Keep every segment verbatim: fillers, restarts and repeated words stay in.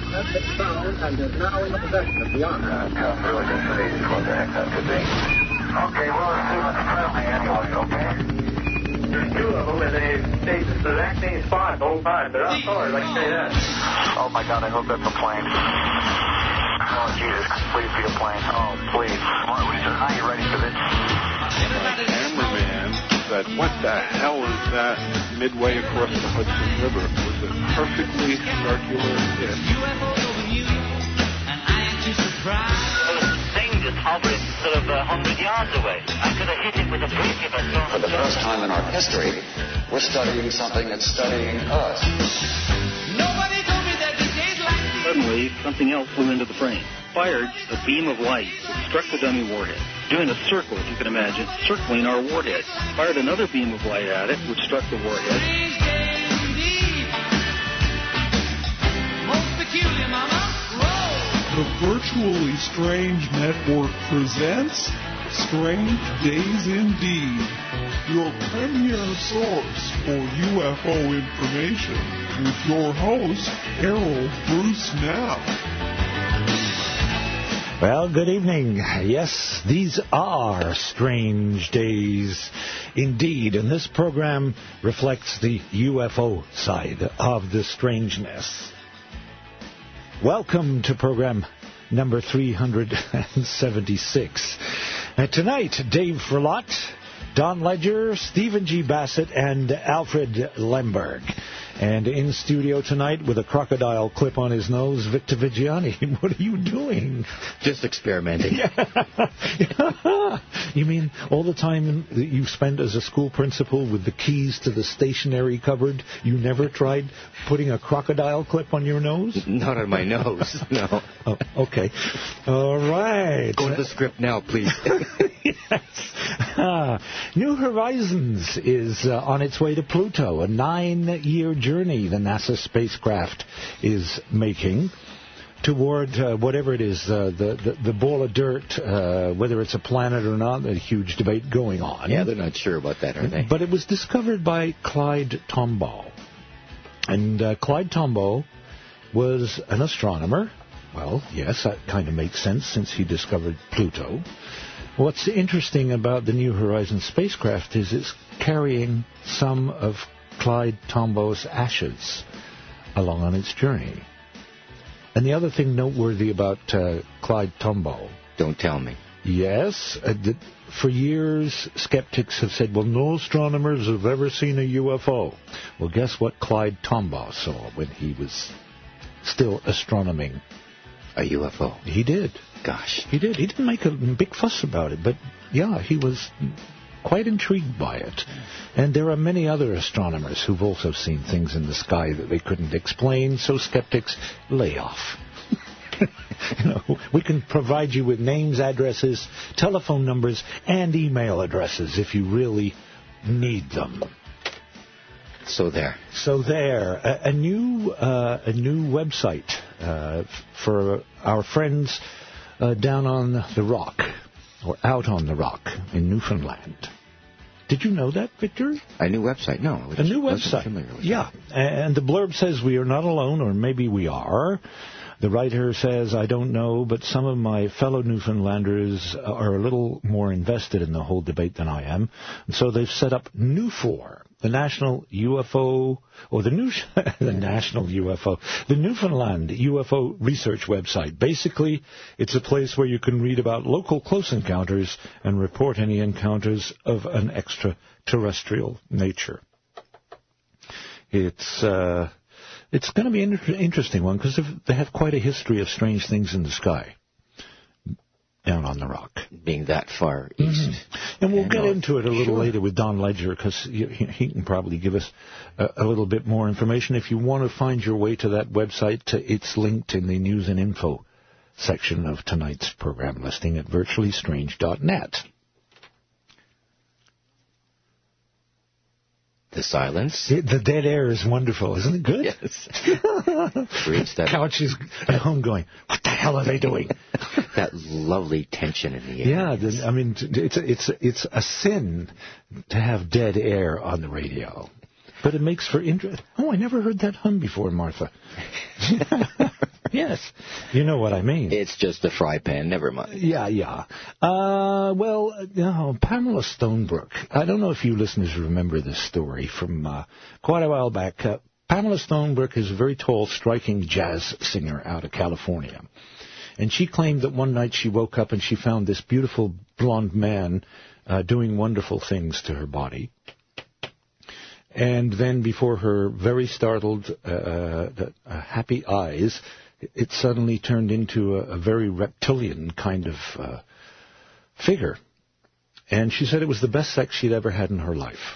has been found and is now in the possession of the Army. Uh, tough really investigation what the heck that could be. Okay, well, let's see what's friendly anyway, okay? There's two of them, and they stay the exact same spot the whole time. They're outdoors, I can say that. Oh, my God, I hope that's a plane. Oh, Jesus, please be a plane. Oh, please. Well, Richard, are you ready for this? Cameraman said, what the hell is that midway across the Hudson River? It was a perfectly circular hit. The thing just hovered sort of a hundred yards away. I could have hit it with a brick if I saw it. For the first time in our history, we're studying something that's studying us. Nobody told me that the days like these. Suddenly, something else flew into the frame. Fired a beam of light that struck the dummy warhead, doing a circle, if you can imagine, circling our warhead. Fired another beam of light at it, which struck the warhead. Most peculiar, mama. The Virtually Strange Network presents Strange Days Indeed, your premier source for U F O information, with your host, Harold Bruce Knapp. Well, good evening. Yes, these are strange days indeed, and this program reflects the U F O side of the strangeness. Welcome to program number three hundred seventy-six. Uh, tonight, Dave Verlot, Don Ledger, Stephen G. Bassett, and Alfred Lemberg. And in studio tonight, with a crocodile clip on his nose, Victor Vigiani. What are you doing? Just experimenting. You mean all the time that you spent as a school principal with the keys to the stationery cupboard, you never tried putting a crocodile clip on your nose? Not on my nose, no. Oh, okay. All right. Go to the script now, please. Yes. Ah, New Horizons is uh, on its way to Pluto, a nine-year journey the NASA spacecraft is making toward uh, whatever it is, uh, the, the, the ball of dirt, uh, whether it's a planet or not, a huge debate going on. Yeah, they're not sure about that, are they? But it was discovered by Clyde Tombaugh. And uh, Clyde Tombaugh was an astronomer. Well, yes, that kind of makes sense since he discovered Pluto. What's interesting about the New Horizons spacecraft is it's carrying some of Clyde Tombaugh's ashes along on its journey. And the other thing noteworthy about uh, Clyde Tombaugh... Don't tell me. Yes. Uh, that for years, skeptics have said, well, no astronomers have ever seen a U F O. Well, guess what Clyde Tombaugh saw when he was still astronoming? A U F O. He did. Gosh. He did. He didn't make a big fuss about it, but, yeah, he was quite intrigued by it. And there are many other astronomers who've also seen things in the sky that they couldn't explain, so skeptics, lay off. You know, we can provide you with names, addresses, telephone numbers, and email addresses if you really need them. So there. So there. A, a new uh, a new website uh, for our friends uh, down on the Rock, or out on the Rock in Newfoundland. Did you know that, Victor? A new website? No. A new website. Yeah. That. And the blurb says we are not alone, or maybe we are. The writer says, I don't know, but some of my fellow Newfoundlanders are a little more invested in the whole debate than I am. And so they've set up Newfor, the National U F O, or the new, the National U F O, the Newfoundland U F O research website. Basically, it's a place where you can read about local close encounters and report any encounters of an extraterrestrial nature. It's, uh, it's going to be an inter- interesting one because they have quite a history of strange things in the sky down on the Rock. Being that far east. Mm-hmm. And we'll and get north. into it a little sure. later with Don Ledger because he, he can probably give us a, a little bit more information. If you want to find your way to that website, it's linked in the news and info section of tonight's program listing at virtually strange dot net. The silence. It, the dead air is wonderful, isn't it good? Yes. Creates that. Couch is at home going, what the hell are they doing? That lovely tension in the air. Yeah, the, I mean, it's a, it's a, it's a sin to have dead air on the radio. But it makes for interest. Oh, I never heard that hum before, Martha. Yes, you know what I mean. It's just a fry pan, never mind. Yeah, yeah. Uh, well, you know, Pamela Stonebrook. I don't know if you listeners remember this story from uh, quite a while back. Uh, Pamela Stonebrook is a very tall, striking jazz singer out of California. And she claimed that one night she woke up and she found this beautiful blonde man uh, doing wonderful things to her body. And then before her very startled, uh, uh, happy eyes, it suddenly turned into a, a very reptilian kind of uh, figure. And she said it was the best sex she'd ever had in her life.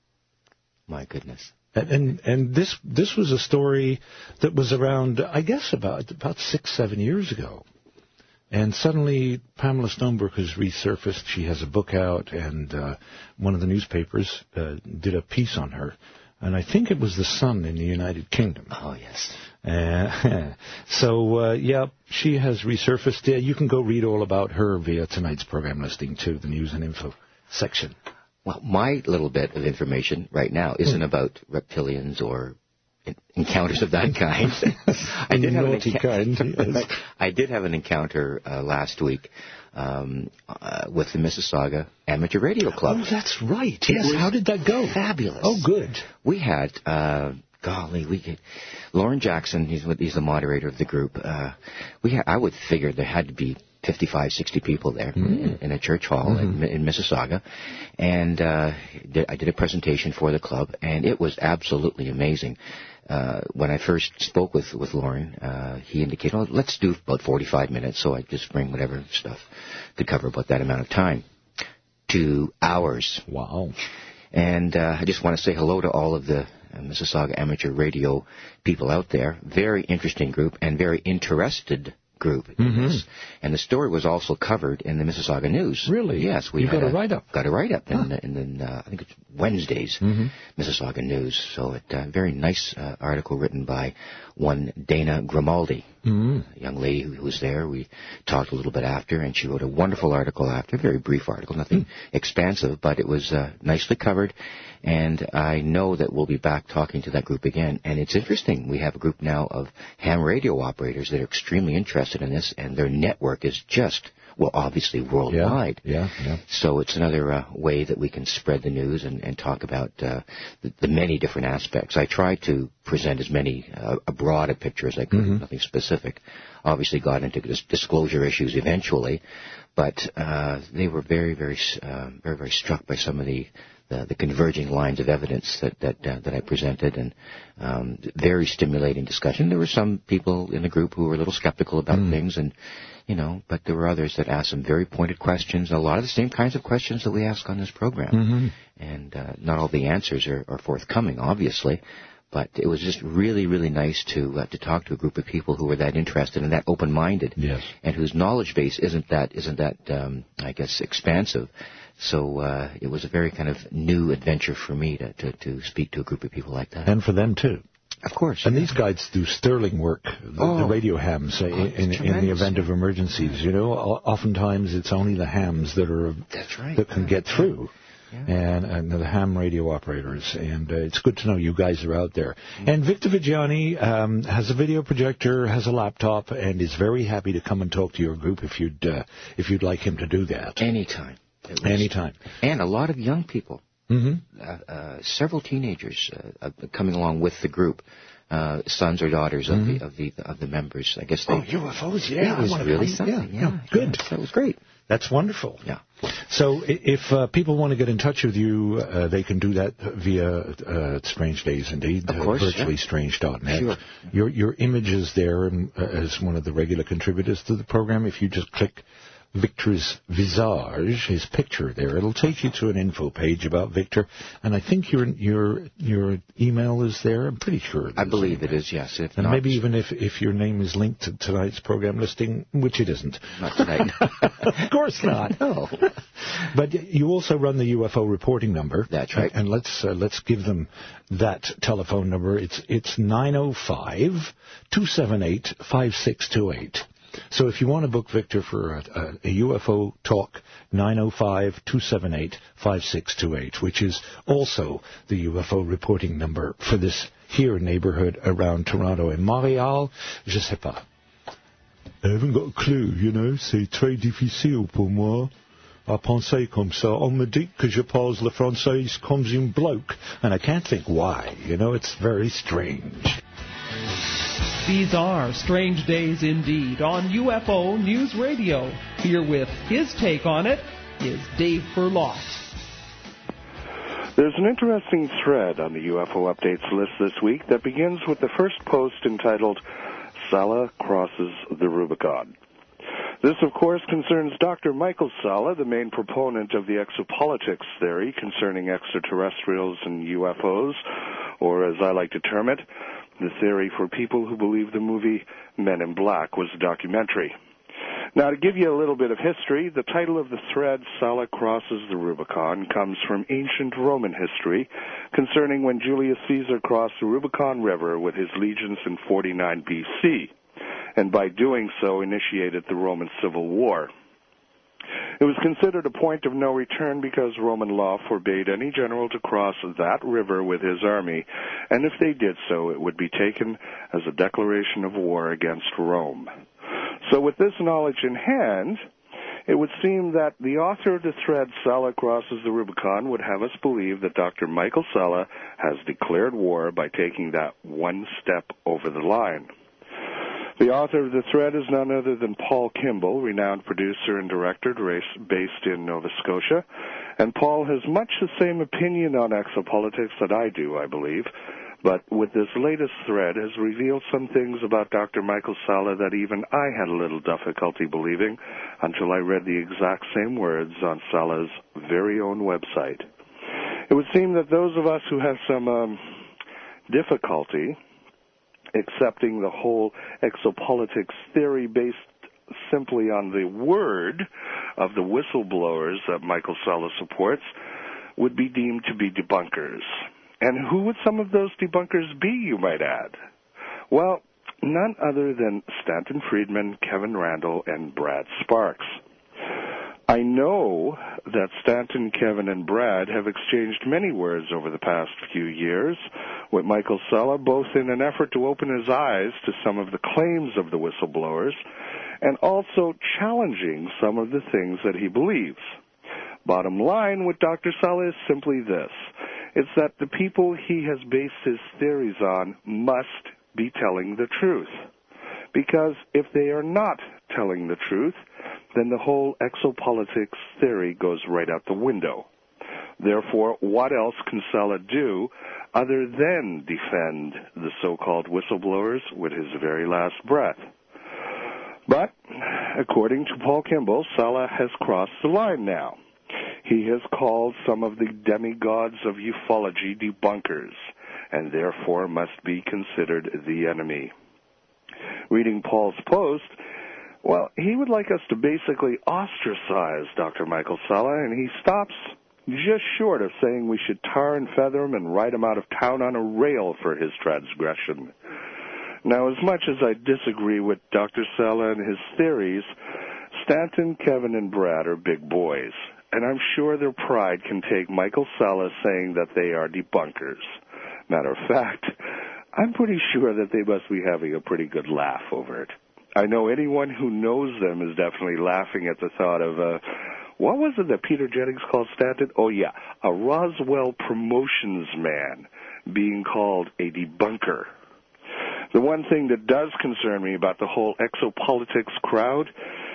My goodness. And and, and this this was a story that was around, I guess, about about six, seven years ago. And suddenly Pamela Stonebrook has resurfaced. She has a book out, and uh, one of the newspapers uh, did a piece on her. And I think it was The Sun in the United Kingdom. Oh, yes. Uh, so, uh, yeah, she has resurfaced. Yeah, you can go read all about her via tonight's program listing, too, the news and info section. Well, my little bit of information right now isn't mm. about reptilians or encounters of that kind. I did have an enc- kind, yes. I did have an encounter uh, last week um, uh, with the Mississauga Amateur Radio Club. Oh, that's right. Yes. How did that go? Fabulous. Oh, good. We had, uh, golly, we could. Lauren Jackson, he's he's the moderator of the group. Uh, we had, I would figure there had to be fifty-five, sixty people there mm. in, in a church hall mm-hmm. in, in Mississauga. And uh, I did a presentation for the club, and it was absolutely amazing. Uh, when I first spoke with, with Lauren, uh, he indicated, oh, let's do about forty-five minutes, so I just bring whatever stuff could cover about that amount of time. Two hours. Wow. And uh, I just want to say hello to all of the uh, Mississauga Amateur Radio people out there. Very interesting group and very interested group in mm-hmm. this. And the story was also covered in the Mississauga News. Really? Yes. We you got a, a write-up. Got a write-up huh. in, in, in uh, I think it's Wednesday's mm-hmm. Mississauga News. So a uh, very nice uh, article written by one Dana Grimaldi, mm-hmm. a young lady who was there. We talked a little bit after, and she wrote a wonderful article after, a very brief article, nothing mm-hmm. expansive, but it was uh, nicely covered. And I know that we'll be back talking to that group again. And it's interesting. We have a group now of ham radio operators that are extremely interested in this, and their network is just, well, obviously worldwide. Yeah, yeah. yeah. So it's another uh, way that we can spread the news and, and talk about uh, the, the many different aspects. I try to present as many, uh, a broad a picture as I could, mm-hmm. nothing specific. Obviously got into dis- disclosure issues eventually, but uh, they were very, very, uh, very, very struck by some of the The, the converging lines of evidence that that, uh, that I presented, and um, very stimulating discussion. There were some people in the group who were a little skeptical about mm. things, and you know, but there were others that asked some very pointed questions. A lot of the same kinds of questions that we ask on this program, mm-hmm. and uh, not all the answers are, are forthcoming, obviously. But it was just really, really nice to uh, to talk to a group of people who were that interested and that open-minded, yes. and whose knowledge base isn't that isn't that um, I guess expansive. So uh, it was a very kind of new adventure for me to, to, to speak to a group of people like that. And for them, too. Of course. And yeah. these guys do sterling work, the, oh. the radio hams, uh, oh, in, in the event of emergencies. You know, oftentimes it's only the hams that are That's right. that can get through. Yeah. And, and the ham radio operators. And uh, it's good to know you guys are out there. Mm-hmm. And Victor Vigiani um, has a video projector, has a laptop, and is very happy to come and talk to your group if you'd uh, if you'd like him to do that. Anytime. Anytime. And a lot of young people, mm-hmm. uh, uh, several teenagers uh, uh, coming along with the group, uh, sons or daughters mm-hmm. of the of the of the members. I guess they. Oh, U F Os! Yeah, it was really come. something. Yeah, yeah. yeah. Good. Yeah, that was great. That's wonderful. Yeah. So if uh, people want to get in touch with you, uh, they can do that via uh, Strange Days Indeed, of course, uh, virtually strange dot net. Sure. Your your image is there um, as one of the regular contributors to the program. If you just click Victor's visage, his picture there, it'll take you to an info page about Victor, and I think your your your email is there. I'm pretty sure. I believe it is, yes. If and not, maybe even if if your name is linked to tonight's program listing, which it isn't. Not tonight. Of course not. No. But you also run the U F O reporting number. That's right. And, and let's uh, let's give them that telephone number. It's it's nine oh five, two seven eight, five six two eight. So if you want to book Victor for a, a, a U F O talk, nine oh five, two seven eight, five six two eight, which is also the U F O reporting number for this here neighborhood around Toronto. And Montreal, je sais pas. I haven't got a clue, you know, c'est très difficile pour moi à penser comme ça. On me dit que je parle le français comme un bloke, and I can't think why, you know, it's very strange. These are strange days indeed on U F O News Radio. Here with his take on it is Dave Furlot. There's an interesting thread on the U F O Updates list this week that begins with the first post entitled, Sala Crosses the Rubicon. This, of course, concerns Doctor Michael Salla, the main proponent of the exopolitics theory concerning extraterrestrials and U F Os, or as I like to term it, the theory for people who believe the movie Men in Black was a documentary. Now, to give you a little bit of history, the title of the thread, Salla Crosses the Rubicon, comes from ancient Roman history concerning when Julius Caesar crossed the Rubicon River with his legions in forty-nine B C, and by doing so initiated the Roman Civil War. It was considered a point of no return because Roman law forbade any general to cross that river with his army, and if they did so, it would be taken as a declaration of war against Rome. So with this knowledge in hand, it would seem that the author of the thread, Salla Crosses the Rubicon, would have us believe that Doctor Michael Salla has declared war by taking that one step over the line. The author of the thread is none other than Paul Kimball, renowned producer and director based in Nova Scotia. And Paul has much the same opinion on exopolitics that I do, I believe. But with this latest thread has revealed some things about Doctor Michael Salla that even I had a little difficulty believing until I read the exact same words on Salla's very own website. It would seem that those of us who have some um, difficulty accepting the whole exopolitics theory based simply on the word of the whistleblowers that Michael Salla supports would be deemed to be debunkers. And who would some of those debunkers be, you might add? Well, none other than Stanton Friedman, Kevin Randle, and Brad Sparks. I know that Stanton, Kevin, and Brad have exchanged many words over the past few years with Michael Salla, both in an effort to open his eyes to some of the claims of the whistleblowers and also challenging some of the things that he believes. Bottom line with Doctor Salla is simply this. It's that the people he has based his theories on must be telling the truth. Because if they are not telling the truth, then the whole exopolitics theory goes right out the window. Therefore, what else can Salla do other than defend the so-called whistleblowers with his very last breath? But, according to Paul Kimball, Salla has crossed the line now. He has called some of the demigods of ufology debunkers, and therefore must be considered the enemy. Reading Paul's post, well, he would like us to basically ostracize Doctor Michael Salla, and he stops just short of saying we should tar and feather him and ride him out of town on a rail for his transgression. Now, as much as I disagree with Doctor Salla and his theories, Stanton, Kevin, and Brad are big boys, and I'm sure their pride can take Michael Salla saying that they are debunkers. Matter of fact, I'm pretty sure that they must be having a pretty good laugh over it. I know anyone who knows them is definitely laughing at the thought of, uh, what was it that Peter Jennings called Stanton? Oh, yeah, a Roswell promotions man being called a debunker. The one thing that does concern me about the whole exopolitics crowd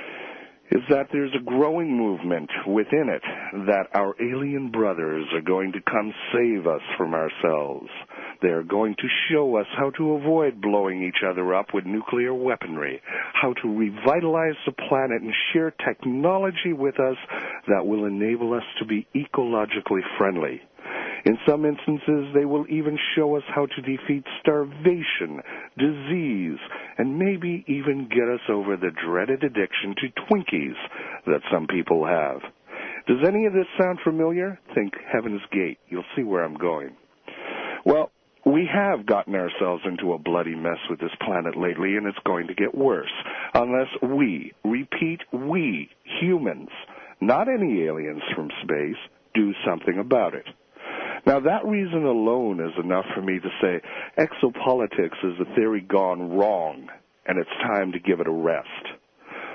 is that there's a growing movement within it that our alien brothers are going to come save us from ourselves. They are going to show us how to avoid blowing each other up with nuclear weaponry, how to revitalize the planet and share technology with us that will enable us to be ecologically friendly. In some instances, they will even show us how to defeat starvation, disease, and maybe even get us over the dreaded addiction to Twinkies that some people have. Does any of this sound familiar? Think Heaven's Gate. You'll see where I'm going. Well, we have gotten ourselves into a bloody mess with this planet lately, and it's going to get worse unless we, repeat, we, humans, not any aliens from space, do something about it. Now, that reason alone is enough for me to say exopolitics is a theory gone wrong, and it's time to give it a rest.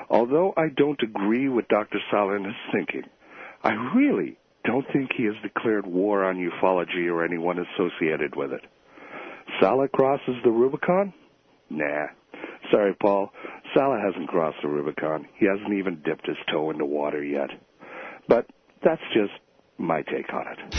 Although I don't agree with Doctor Sala in his thinking, I really don't think he has declared war on ufology or anyone associated with it. Sala crosses the Rubicon? Nah. Sorry, Paul. Sala hasn't crossed the Rubicon. He hasn't even dipped his toe in the water yet. But that's just my take on it.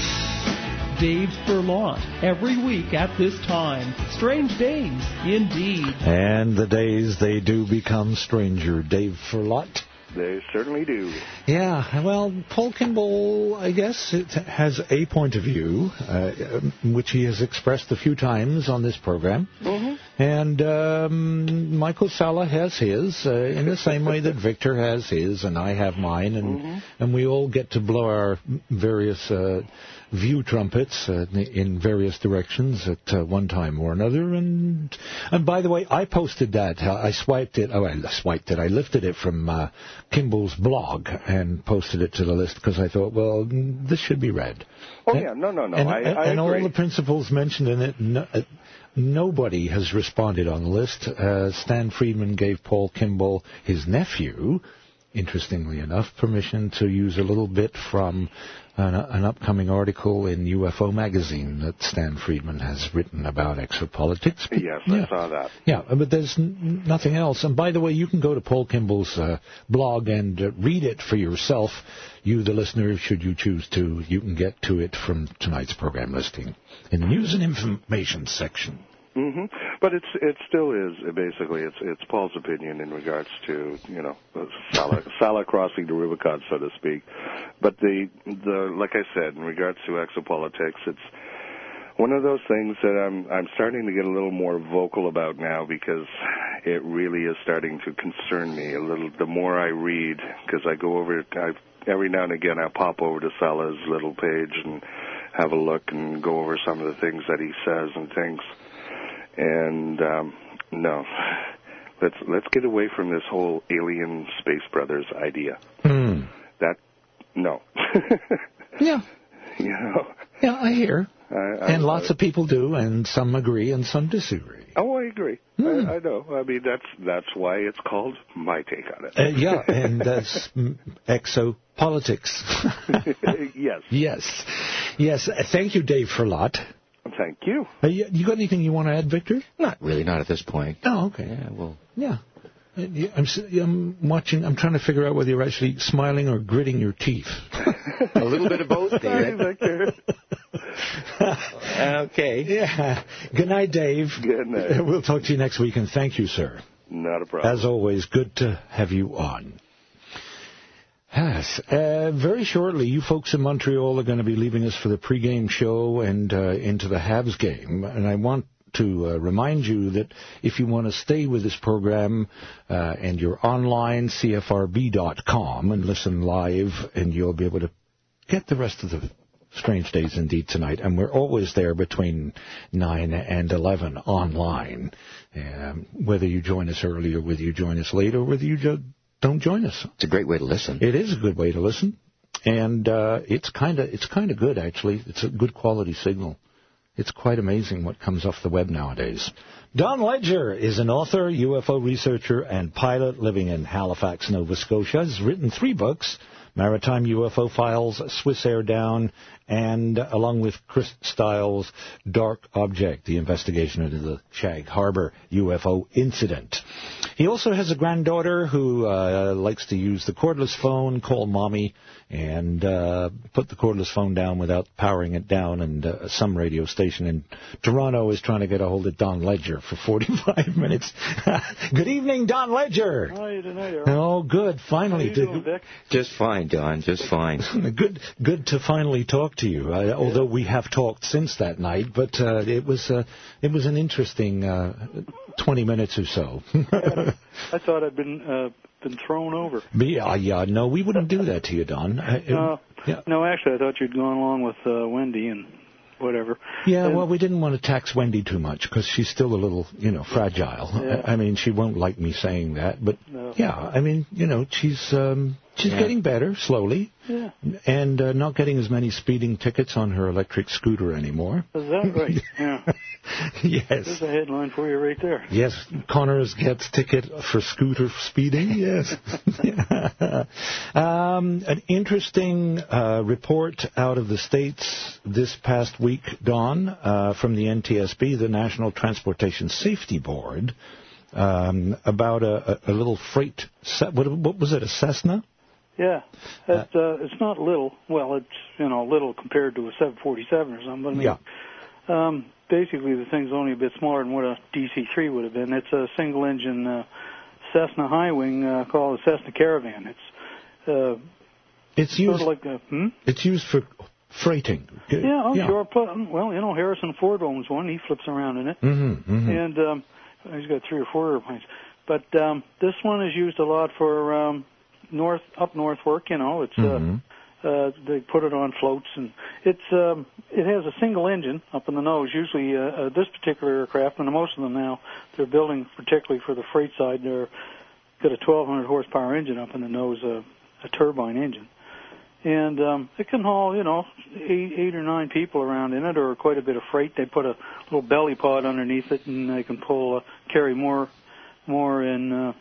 Dave Furlont, every week at this time. Strange days, indeed. And the days, they do become stranger. Dave Furlont. They certainly do. Yeah, well, Paul Kimball, I guess, it has a point of view, uh, which he has expressed a few times on this program. Mm-hmm. And um, Michael Sala has his, uh, in the same way that Victor has his, and I have mine, and, mm-hmm. and we all get to blow our various uh, view trumpets uh, in various directions at uh, one time or another. And and by the way, I posted that. I swiped it. Oh, I swiped it. I lifted it from uh, Kimball's blog and posted it to the list because I thought, well, this should be read. Oh, and, yeah. No, no, no. And, I, and, I and agree. all the principles mentioned in it, no, uh, nobody has responded on the list. Uh, Stan Friedman gave Paul Kimball, his nephew, interestingly enough, permission to use a little bit from an, an upcoming article in U F O magazine that Stan Friedman has written about exopolitics. Yes, yeah. I saw that. Yeah, but there's n- nothing else. And by the way, you can go to Paul Kimball's uh, blog and uh, read it for yourself. You, the listener, should you choose to, you can get to it from tonight's program listing in the news and information section. Mm-hmm. But it's it still is basically it's it's Paul's opinion in regards to you know Sala, Sala crossing the Rubicon, so to speak. But the the like I said, in regards to exopolitics, it's one of those things that I'm I'm starting to get a little more vocal about now because it really is starting to concern me a little. The more I read, because I go over I every now and again I pop over to Sala's little page and have a look and go over some of the things that he says and things. And um, no, let's let's get away from this whole alien space brothers idea. Mm. That no. Yeah. You know. Yeah, I hear. I, I, and lots I, of people do, and some agree and some disagree. Oh, I agree. Mm. I, I know. I mean, that's that's why it's called My Take on It. Uh, yeah, and that's exopolitics. Yes. Yes. Yes. Thank you, Dave Furlont. Thank you. Uh, you. You got anything you want to add, Victor? Not really, not at this point. Oh, okay. Yeah, well. Yeah. Uh, yeah, I'm, I'm watching, I'm trying to figure out whether you're actually smiling or gritting your teeth. A little bit of both, Sorry, Victor. Okay. Yeah. Good night, Dave. Good night. We'll talk to you next week, and thank you, sir. Not a problem. As always, good to have you on. Yes. Uh, very shortly, you folks in Montreal are going to be leaving us for the pregame show and uh, into the Habs game. And I want to uh, remind you that if you want to stay with this program uh, and you're online, C F R B dot com, and listen live, and you'll be able to get the rest of the Strange Days Indeed tonight. And we're always there between nine and eleven online. Um, whether you join us early or whether you join us late or whether you just don't join us. It's a great way to listen. It is a good way to listen, and uh, it's kind of it's kind of good actually. It's a good quality signal. It's quite amazing what comes off the web nowadays. Don Ledger is an author, U F O researcher, and pilot living in Halifax, Nova Scotia. He's written three books: Maritime U F O Files, Swiss Air Down, and along with Chris Stiles, Dark Object, the investigation into the Shag Harbor U F O incident. He also has a granddaughter who uh, likes to use the cordless phone, call mommy, and uh, put the cordless phone down without powering it down. And uh, some radio station in Toronto is trying to get a hold of Don Ledger for forty-five minutes. Good evening, Don Ledger. How are you tonight, Earl? Oh, good. Finally. How you doing, Vic? Just fine, Don. Just fine. Good, good to finally talk to you. Uh, although we have talked since that night, but uh, it was uh, it was an interesting uh, twenty minutes or so. I thought I'd been uh, been thrown over. Yeah, yeah, no, we wouldn't do that to you, Don. Uh, no, yeah. no, actually, I thought you'd gone along with uh, Wendy and whatever. Yeah, and, well, we didn't want to tax Wendy too much because she's still a little, you know, fragile. Yeah. I, I mean, she won't like me saying that, but no. yeah, I mean, you know, she's um, she's yeah. getting better slowly, yeah. and uh, not getting as many speeding tickets on her electric scooter anymore. Is that right? Yeah. Yes. There's a headline for you right there. Yes, Connors gets ticket for scooter speeding. Yes. um, an interesting uh, report out of the States this past week, Dawn, uh, from the N T S B, the National Transportation Safety Board, um, about a, a, a little freight, what, what was it, a Cessna? Yeah, it's, uh, it's not little. Well, it's, you know, little compared to a seven forty-seven or something. But I mean, yeah. Um, basically, the thing's only a bit smaller than what a D C three would have been. It's a single-engine uh, Cessna high wing uh, called a Cessna Caravan. It's uh, it's sort used of like a, hmm? It's used for freighting. Yeah, oh, yeah. sure. Well, you know, Harrison Ford owns one. He flips around in it, mm-hmm, mm-hmm. and um, he's got three or four airplanes. But um, this one is used a lot for um, north up north work. You know, it's. Mm-hmm. Uh, Uh, they put it on floats, and it's um, it has a single engine up in the nose. Usually, uh, uh, this particular aircraft, and most of them now, they're building particularly for the freight side. They're got a twelve hundred horsepower engine up in the nose, uh, a turbine engine, and um, it can haul, you know, eight, eight or nine people around in it, or quite a bit of freight. They put a little belly pod underneath it, and they can pull uh, carry more more in. Uh,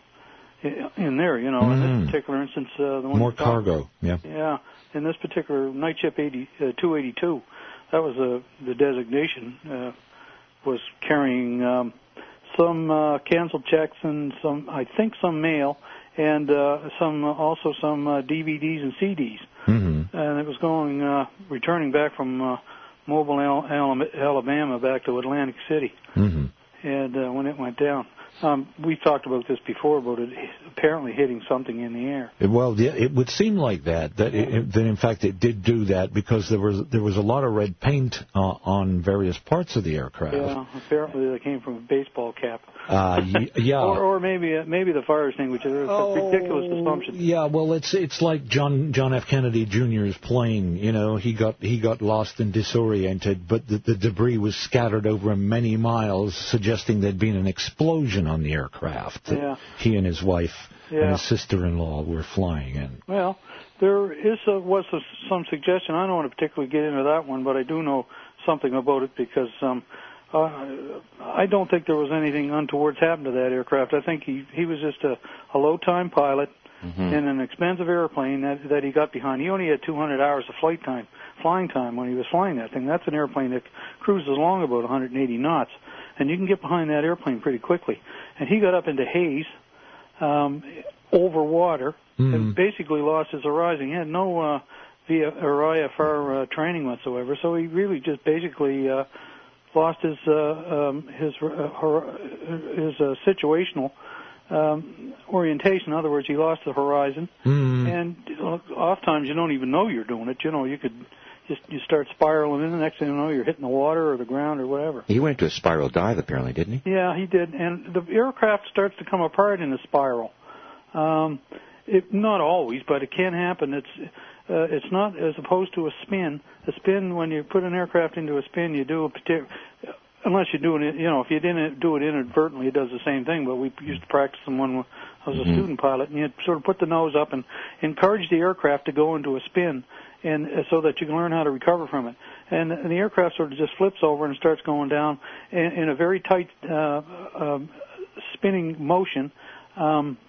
in there, you know, mm. in this particular instance, uh, the one more cargo, yeah, yeah. In this particular Night Ship eighty, uh, two eighty-two, that was uh, the designation, uh, was carrying um, some uh, canceled checks and some, I think, some mail, and uh, some uh, also some uh, D V Ds and C Ds, mm-hmm. and it was going uh, returning back from uh, Mobile, Alabama, back to Atlantic City, mm-hmm. and uh, when it went down. Um, we've talked about this before, about it apparently hitting something in the air. Well, yeah, it would seem like that. That, it, that in fact, it did do that because there was there was a lot of red paint uh, on various parts of the aircraft. Yeah, apparently they came from a baseball cap. Uh, y- yeah, or, or maybe uh, maybe the fire extinguisher. It's oh, a ridiculous assumption. Yeah, well, it's it's like John John F. Kennedy Junior's plane. You know, he got he got lost and disoriented, but the, the debris was scattered over many miles, suggesting there'd been an explosion on the aircraft. Yeah. He and his wife yeah. and his sister-in-law were flying in. Well, there is a, was a, some suggestion. I don't want to particularly get into that one, but I do know something about it because um, uh, I don't think there was anything untoward happened to that aircraft. I think he he was just a, a low-time pilot mm-hmm. in an expensive airplane that that he got behind. He only had two hundred hours of flight time, flying time when he was flying that thing. That's an airplane that cruises along about one hundred eighty knots. And you can get behind that airplane pretty quickly. And he got up into haze, um, over water, mm. and basically lost his horizon. He had no uh, V or I F R uh, training whatsoever, so he really just basically uh, lost his uh, um, his uh, his uh, situational um, orientation. In other words, he lost the horizon. Mm. And oftentimes you don't even know you're doing it. You know, you could. Just you start spiraling in, the next thing you know, you're hitting the water or the ground or whatever. He went to a spiral dive, apparently, didn't he? Yeah, he did. And the aircraft starts to come apart in a spiral. Um, it, not always, but it can happen. It's uh, it's not as opposed to a spin. A spin, when you put an aircraft into a spin, you do a particular. Unless you're doing it, you know, if you didn't do it inadvertently, it does the same thing. But we used to practice them when I was a mm-hmm. student pilot, and you sort of put the nose up and encourage the aircraft to go into a spin. And uh, so that you can learn how to recover from it. And, and the aircraft sort of just flips over and starts going down in, in a very tight uh, uh, spinning motion um,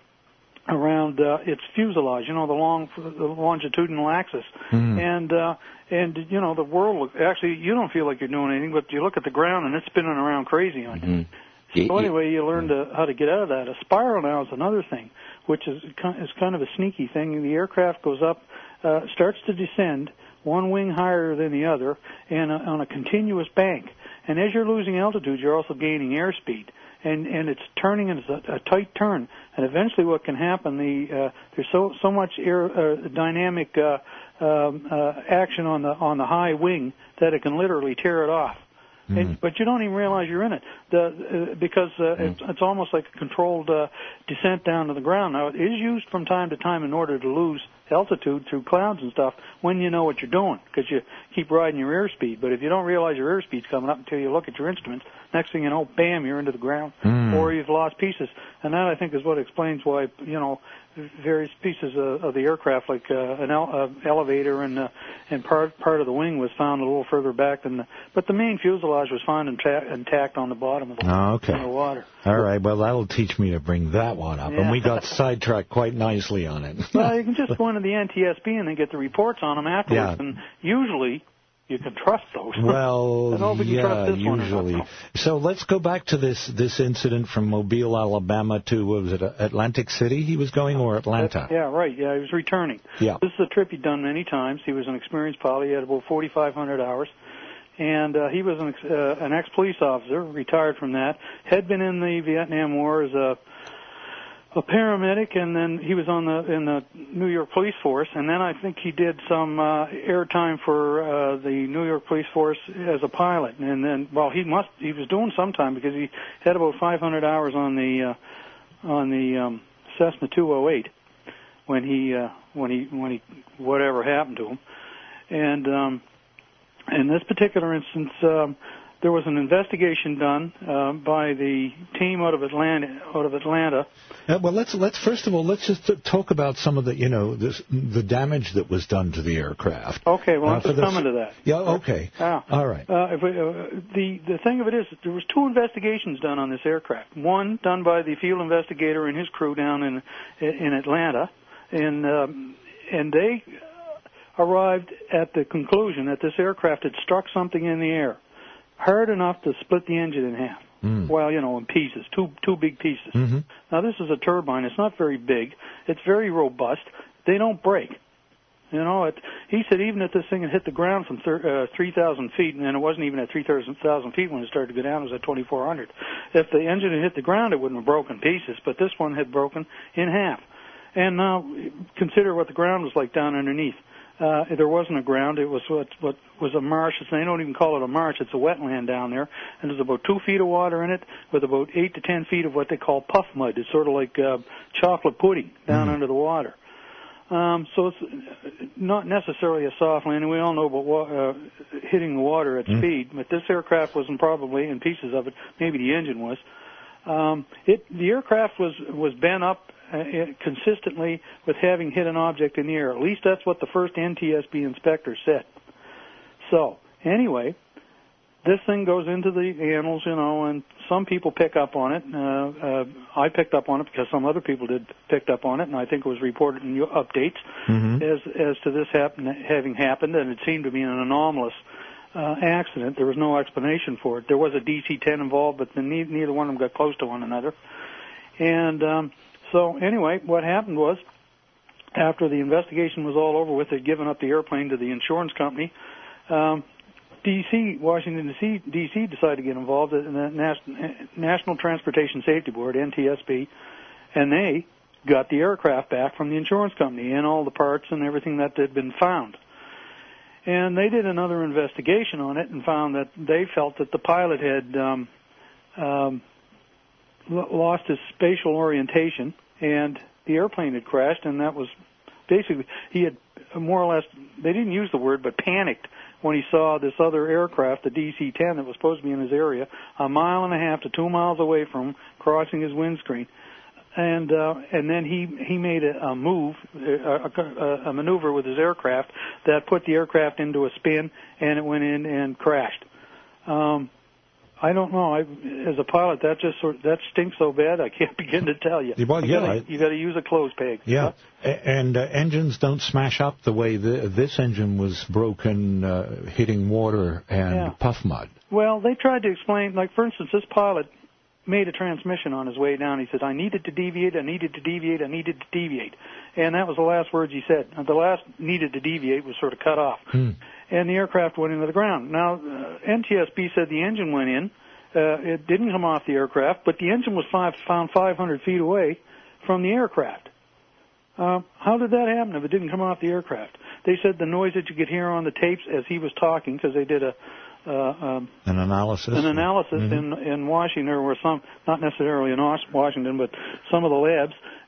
around uh, its fuselage, you know, the long, the longitudinal axis. Mm. And, uh, and, you know, the world, actually, you don't feel like you're doing anything, but you look at the ground and it's spinning around crazy on you. Mm-hmm. So anyway, you learn to, how to get out of that. A spiral now is another thing, which is, is kind of a sneaky thing. The aircraft goes up, Uh, starts to descend, one wing higher than the other, and uh, on a continuous bank. And as you're losing altitude, you're also gaining airspeed, and and it's turning, and it's a, a tight turn. And eventually, what can happen? The uh, there's so so much air uh, dynamic uh, um, uh, action on the on the high wing that it can literally tear it off. Mm. And, but you don't even realize you're in it, the, uh, because uh, mm. it's, it's almost like a controlled uh, descent down to the ground. Now, it is used from time to time in order to lose altitude through clouds and stuff when you know what you're doing, because you keep riding your airspeed. But if you don't realize your airspeed's coming up until you look at your instruments, next thing you know, bam, you're into the ground, mm. or you've lost pieces. And that, I think, is what explains why, you know, various pieces of, of the aircraft, like uh, an ele- uh, elevator and uh, and part part of the wing was found a little further back than the, but the main fuselage was found intact, intact on the bottom of the, oh, okay. in the water. All right, well, that'll teach me to bring that one up. Yeah. And we got sidetracked quite nicely on it. Well, you can just go into the N T S B and then get the reports on them afterwards, yeah. and usually you can trust those. Well, I don't know if we can yeah, trust this one usually. or not, no. So let's go back to this this incident from Mobile, Alabama to, what was it, Atlantic City he was going, or Atlanta? That, yeah, right. Yeah, he was returning. Yeah. This is a trip he'd done many times. He was an experienced pilot. He had about forty-five hundred hours. And uh, he was an, ex- uh, an ex-police officer, retired from that, had been in the Vietnam War as a a paramedic, and then he was on the in the New York Police Force, and then I think he did some uh, airtime for uh, the New York Police Force as a pilot, and then well he must he was doing some time because he had about five hundred hours on the uh, on the um, Cessna two oh eight when he uh, when he when he whatever happened to him, and um, in this particular instance. Um, There was an investigation done uh, by the team out of Atlanta. Out of Atlanta. Uh, well, let's let's first of all let's just t- talk about some of the you know this, the damage that was done to the aircraft. Okay, well, uh, I'm just coming to that. Yeah, okay, ah. all right. Uh, if we, uh, the the thing of it is, that there was two investigations done on this aircraft. One done by the field investigator and his crew down in in Atlanta, and um, and they arrived at the conclusion that this aircraft had struck something in the air hard enough to split the engine in half. Mm. Well, you know, in pieces, two two big pieces. Mm-hmm. Now, this is a turbine. It's not very big. It's very robust. They don't break. You know, it, he said even if this thing had hit the ground from thir- uh, three thousand feet, and it wasn't even at three thousand feet when it started to go down, it was at twenty-four hundred. If the engine had hit the ground, it wouldn't have broken pieces, but this one had broken in half. And now consider what the ground was like down underneath. Uh, there wasn't a ground. It was what, what was a marsh. It's, they don't even call it a marsh. It's a wetland down there. And there's about two feet of water in it with about eight to ten feet of what they call puff mud. It's sort of like uh, chocolate pudding down mm-hmm. under the water. Um, so it's not necessarily a soft landing. We all know about wa- uh, hitting the water at mm-hmm. speed. But this aircraft wasn't probably, in pieces of it, maybe the engine was. Um, it, the aircraft was, was bent up Uh, consistently with having hit an object in the air. At least that's what the first N T S B inspector said. So, anyway, this thing goes into the annals, you know, and some people pick up on it. Uh, uh, I picked up on it because some other people did picked up on it, and I think it was reported in your updates mm-hmm. as as to this happen, having happened, and it seemed to be an anomalous uh, accident. There was no explanation for it. There was a D C ten involved, but the, neither one of them got close to one another. And um, So anyway, what happened was, after the investigation was all over with, they'd given up the airplane to the insurance company. Um, D C, Washington D C, decided to get involved in the National Transportation Safety Board, N T S B, and they got the aircraft back from the insurance company and all the parts and everything that had been found. And they did another investigation on it and found that they felt that the pilot had um, um, lost his spatial orientation, and the airplane had crashed, and that was basically, he had more or less, they didn't use the word, but panicked when he saw this other aircraft, the D C ten, that was supposed to be in his area, a mile and a half to two miles away from him, crossing his windscreen. And uh, and then he, he made a, a move, a, a, a maneuver with his aircraft that put the aircraft into a spin, and it went in and crashed. Um, I don't know. I, as a pilot, that just sort of, that stinks so bad. I can't begin to tell you. Well, you yeah, gotta, I, you got to use a clothes peg. Yeah, huh? and uh, engines don't smash up the way the, this engine was broken, uh, hitting water and yeah. puff mud. Well, they tried to explain. Like, for instance, this pilot made a transmission on his way down. He said, "I needed to deviate. I needed to deviate. I needed to deviate," and that was the last words he said. And the last "needed to deviate" was sort of cut off, hmm. and the aircraft went into the ground. Now, uh, N T S B said the engine went in. Uh, it didn't come off the aircraft, but the engine was five, found five hundred feet away from the aircraft. Uh, how did that happen if it didn't come off the aircraft? They said the noise that you could hear on the tapes as he was talking, because they did a uh, um, an analysis, an analysis mm-hmm. in in Washington, or some, not necessarily in Washington, but some of the labs,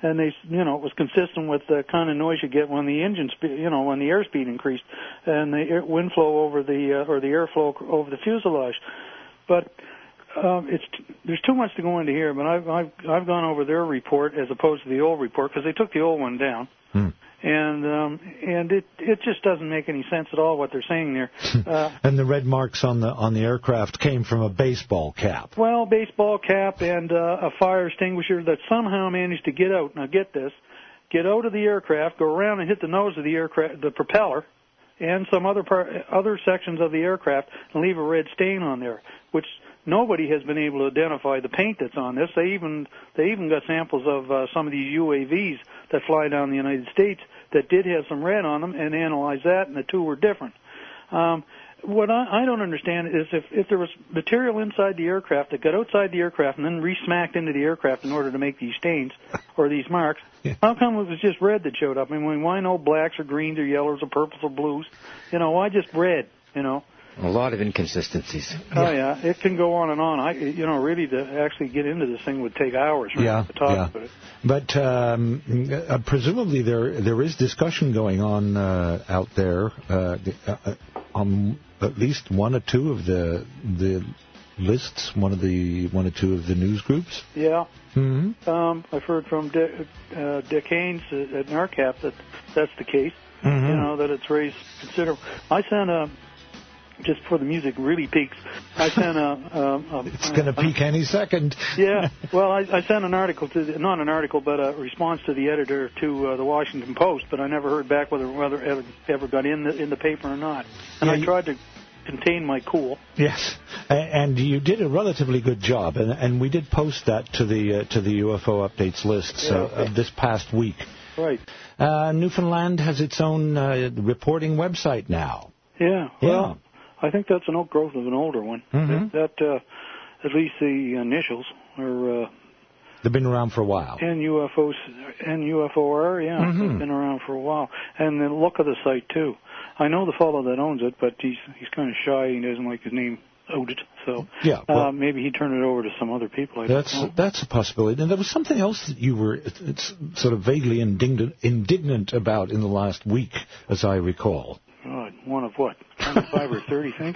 and they, you know, it was consistent with the kind of noise you get when the engine, spe- you know, when the airspeed increased and the air, wind flow over the uh, or the airflow over the fuselage. But um, it's there's too much to go into here. But I've I've I've gone over their report as opposed to the old report because they took the old one down. Hmm. And um, and it it just doesn't make any sense at all what they're saying there. Uh, and the red marks on the on the aircraft came from a baseball cap. Well, baseball cap and uh, a fire extinguisher that somehow managed to get out. Now get this, get out of the aircraft, go around and hit the nose of the aircraft, the propeller, and some other part, other sections of the aircraft, and leave a red stain on there, which nobody has been able to identify the paint that's on this. They even they even got samples of uh, some of these U A Vs that fly down the United States that did have some red on them, and analyzed that, and the two were different. Um, what I, I don't understand is if, if there was material inside the aircraft that got outside the aircraft and then re-smacked into the aircraft in order to make these stains or these marks, yeah. How come it was just red that showed up? I mean, why no blacks or greens or yellows or purples or blues? You know, why just red, you know? A lot of inconsistencies. Oh yeah, it can go on and on. I, you know, really to actually get into this thing would take hours. Right, yeah, to talk yeah. about it. But um, uh, presumably there there is discussion going on uh, out there uh, uh, on at least one or two of the the lists, one of the one or two of the news groups. Yeah. Mm-hmm. Um, I've heard from Dick, uh, Dick Haynes at, at NARCAP that that's the case. Mm-hmm. You know, that it's raised considerable. I sent a. Just before the music really peaks, I sent a... a, a it's going to peak any second. Yeah. Well, I, I sent an article to... The, not an article, but a response to the editor to uh, the Washington Post, but I never heard back whether whether it ever got in the, in the paper or not. And yeah, I you, tried to contain my cool. Yes. And you did a relatively good job, and, and we did post that to the uh, to the U F O updates list Yeah, uh, okay. of this past week. Right. Uh, Newfoundland has its own uh, reporting website now. Yeah. Yeah. Well, I think that's an outgrowth of an older one. Mm-hmm. That, that uh, at least the initials are... Uh, They've been around for a while. N U F O, N U F O R, yeah, Mm-hmm. they've been around for a while. And the look of the site, too. I know the fellow that owns it, but he's he's kind of shy. He doesn't like his name outed. So yeah, well, uh, maybe he turned it over to some other people. I that's don't know. that's a possibility. And there was something else that you were it's sort of vaguely indignant, indignant about in the last week, as I recall. God, one of what? twenty-five or thirty things?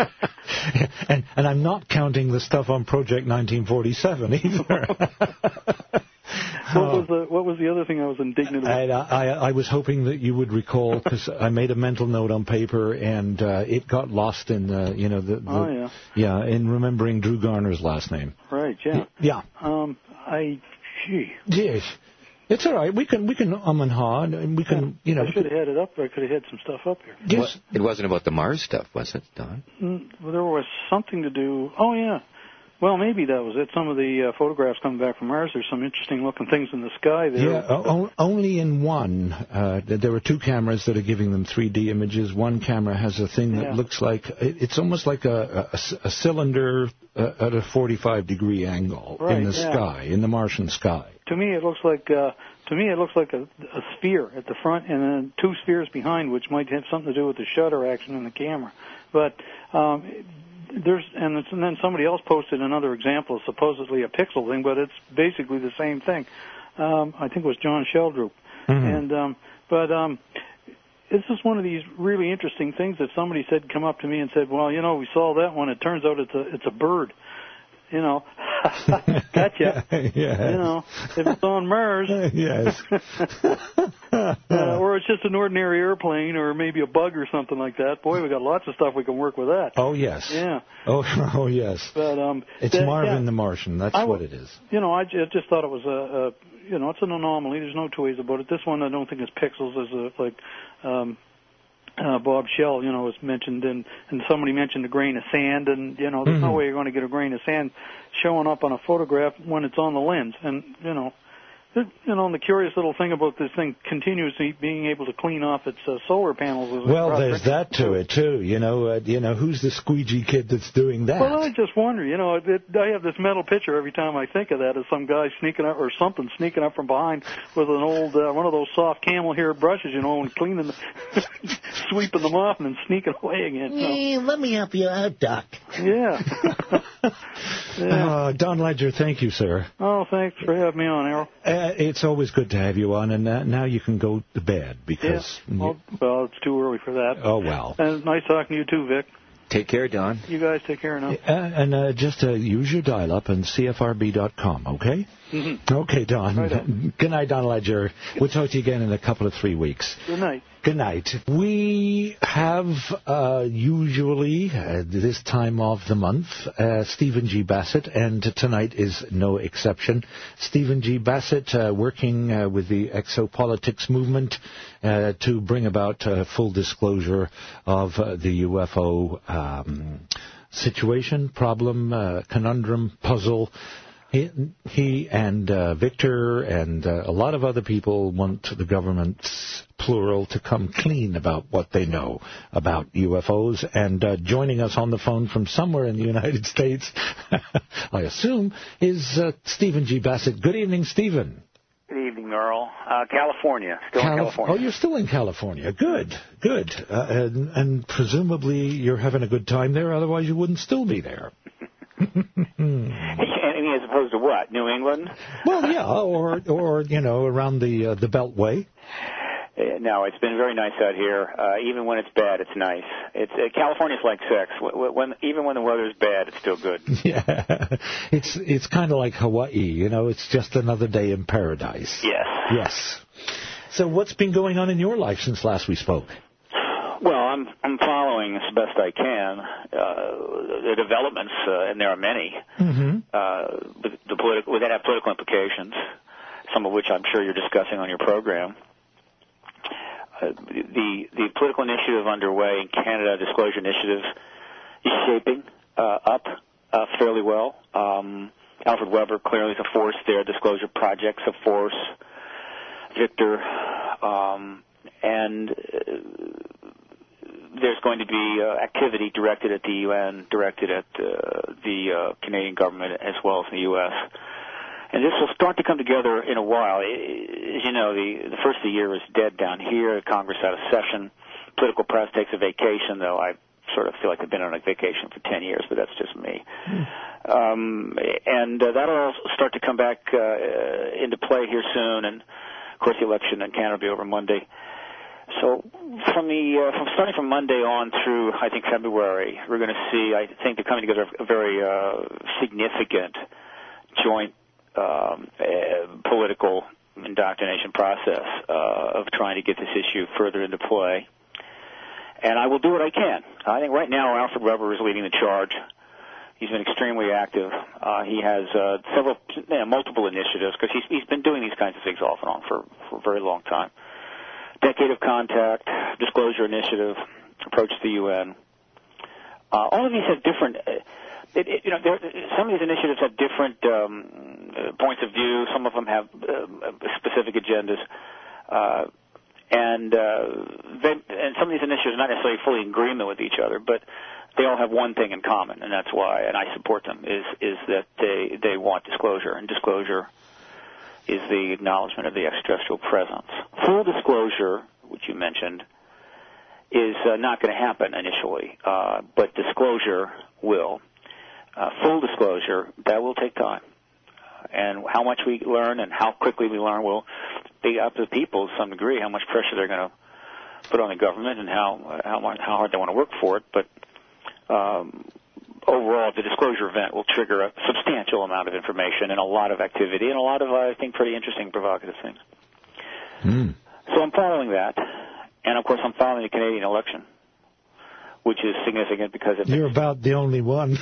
and and I'm not counting the stuff on Project nineteen forty-seven either. What was the What was the other thing I was indignant about? I, I, I was hoping that you would recall, because I made a mental note on paper, and uh, it got lost in the, you know, the, the oh yeah, yeah, in remembering Drew Garner's last name. Right. Yeah. Yeah. Um. I. Gee. Yes. It's all right. We can we can um and ha, and we can yeah, you know. I should have had it up. I could have had some stuff up here. Yes. Well, it wasn't about the Mars stuff, was it, Don? Mm, well, there was something to do. Oh yeah. Well, maybe that was it. Some of the uh, photographs coming back from Mars, there's some interesting-looking things in the sky there. Yeah, o- only in one. Uh, there were two cameras that are giving them three D images. One camera has a thing that Yeah. looks like, it's almost like a, a, a cylinder uh, at a forty-five degree angle Right, in the yeah. sky, in the Martian sky. To me, it looks like uh, to me it looks like a, a sphere at the front, and then two spheres behind, which might have something to do with the shutter action in the camera. But um, there's and, it's, and then somebody else posted another example of supposedly a pixel thing, but it's basically the same thing. Um, I think it was John Sheldrup. Mm-hmm. And um, but um, this is one of these really interesting things that somebody said come up to me and said, "Well, you know, we saw that one. It turns out it's a it's a bird." You know, gotcha. Yes. You know, if it's on Mars, yes, uh, or it's just an ordinary airplane, or maybe a bug or something like that. Boy, we got lots of stuff we can work with that. Oh yes. Yeah. Oh oh yes. But um, it's that, Marvin yeah, the Martian. That's I, what it is. You know, I just, just thought it was a, a, you know, it's an anomaly. There's no two ways about it. This one I don't think is pixels. As a like. Um, Uh, Bob Shell, you know, was mentioned, and, and somebody mentioned a grain of sand, and, you know, there's Mm-hmm. no way you're going to get a grain of sand showing up on a photograph when it's on the lens. And, you know, it, you know, and the curious little thing about this thing continuously being able to clean off its uh, solar panels. Is Well, there's that to it, too. You know, uh, you know, who's the squeegee kid that's doing that? Well, I just wonder, you know, it, it, I have this mental picture every time I think of that of some guy sneaking up, or something sneaking up from behind with an old, uh, one of those soft camel hair brushes, you know, and cleaning, the, sweeping them off and then sneaking away again. So. Hey, let me help you out, Doc. Yeah. yeah. Uh, Don Ledger, thank you, sir. Oh, thanks for having me on, Errol. Uh, Uh, it's always good to have you on, and uh, now you can go to bed because... Yeah. Well, well, it's too early for that. Oh, well. And it's nice talking to you, too, Vic. Take care, Don. You guys take care now. Uh, and uh, just uh, use your dial-up and C F R B dot com, okay? Mm-hmm. Okay, Don. Right Good night, Don Ledger. We'll talk to you again in a couple of three weeks. Good night. Good night. We have uh, usually, uh, this time of the month, uh, Stephen G. Bassett, and tonight is no exception. Stephen G. Bassett uh, working uh, with the exopolitics movement uh, to bring about uh, full disclosure of uh, the U F O um, situation, problem, uh, conundrum, puzzle. He, he and uh, Victor and uh, a lot of other people want the government's plural to come clean about what they know about U F Os. And uh, joining us on the phone from somewhere in the United States, I assume, is uh, Stephen G. Bassett. Good evening, Stephen. Good evening, Earl. Uh, California. Still Calif- in California. Oh, you're still in California. Good, good. Uh, and, and presumably you're having a good time there, otherwise you wouldn't still be there. I mean, as opposed to what? New England? Well, yeah, or or you know, around the uh, the Beltway. Uh, no, it's been very nice out here. Uh, even when it's bad, it's nice. It's uh, California's like sex. When, when even when the weather's bad, it's still good. Yeah, it's it's kind of like Hawaii. You know, it's just another day in paradise. Yes. Yes. So, what's been going on in your life since last we spoke? Well, I'm I'm following as best I can uh, the developments, uh, and there are many. Mm-hmm. Uh, the, the political that have political implications, some of which I'm sure you're discussing on your program. Uh, the the political initiative underway in Canada, Disclosure Initiative, is shaping uh, up uh, fairly well. Um, Alfred Weber clearly is a force there. Disclosure Project's a force. Victor, um, and. Uh, There's going to be uh, activity directed at the U N, directed at uh, the uh, Canadian government as well as the U S. And this will start to come together in a while. As you know, the, the first of the year is dead down here. Congress out of session. Political press takes a vacation, though I sort of feel like I've been on a vacation for ten years, but that's just me. Mm. Um, and uh, that'll all start to come back uh, into play here soon. And, of course, the election in Canada will be over Monday. So from the uh, from starting from Monday on through, I think, February, we're going to see, I think, they're coming together a very uh, significant joint um, uh, political indoctrination process uh, of trying to get this issue further into play. And I will do what I can. I think right now Alfred Weber is leading the charge. He's been extremely active. Uh, he has uh, several, you know, multiple initiatives, because he's, he's been doing these kinds of things off and on for, for a very long time. Decade of Contact, Disclosure Initiative, approach to the U N. Uh, all of these have different, uh, it, it, you know, some of these initiatives have different um, uh, points of view. Some of them have uh, specific agendas, uh, and uh, they, and some of these initiatives are not necessarily fully in agreement with each other, but they all have one thing in common, and that's why, and I support them, is is that they they want disclosure, and disclosure is the acknowledgement of the extraterrestrial presence. Full disclosure, which you mentioned, is uh, not going to happen initially, uh, but disclosure will. Uh, full disclosure, that will take time. And how much we learn and how quickly we learn will be up to the people to some degree, how much pressure they're going to put on the government and how how, much, how hard they want to work for it. But um, overall, the disclosure event will trigger a substantial amount of information and a lot of activity and a lot of, uh, I think, pretty interesting, provocative things. Mm. So I'm following that. And, of course, I'm following the Canadian election, which is significant because it You're about the only one,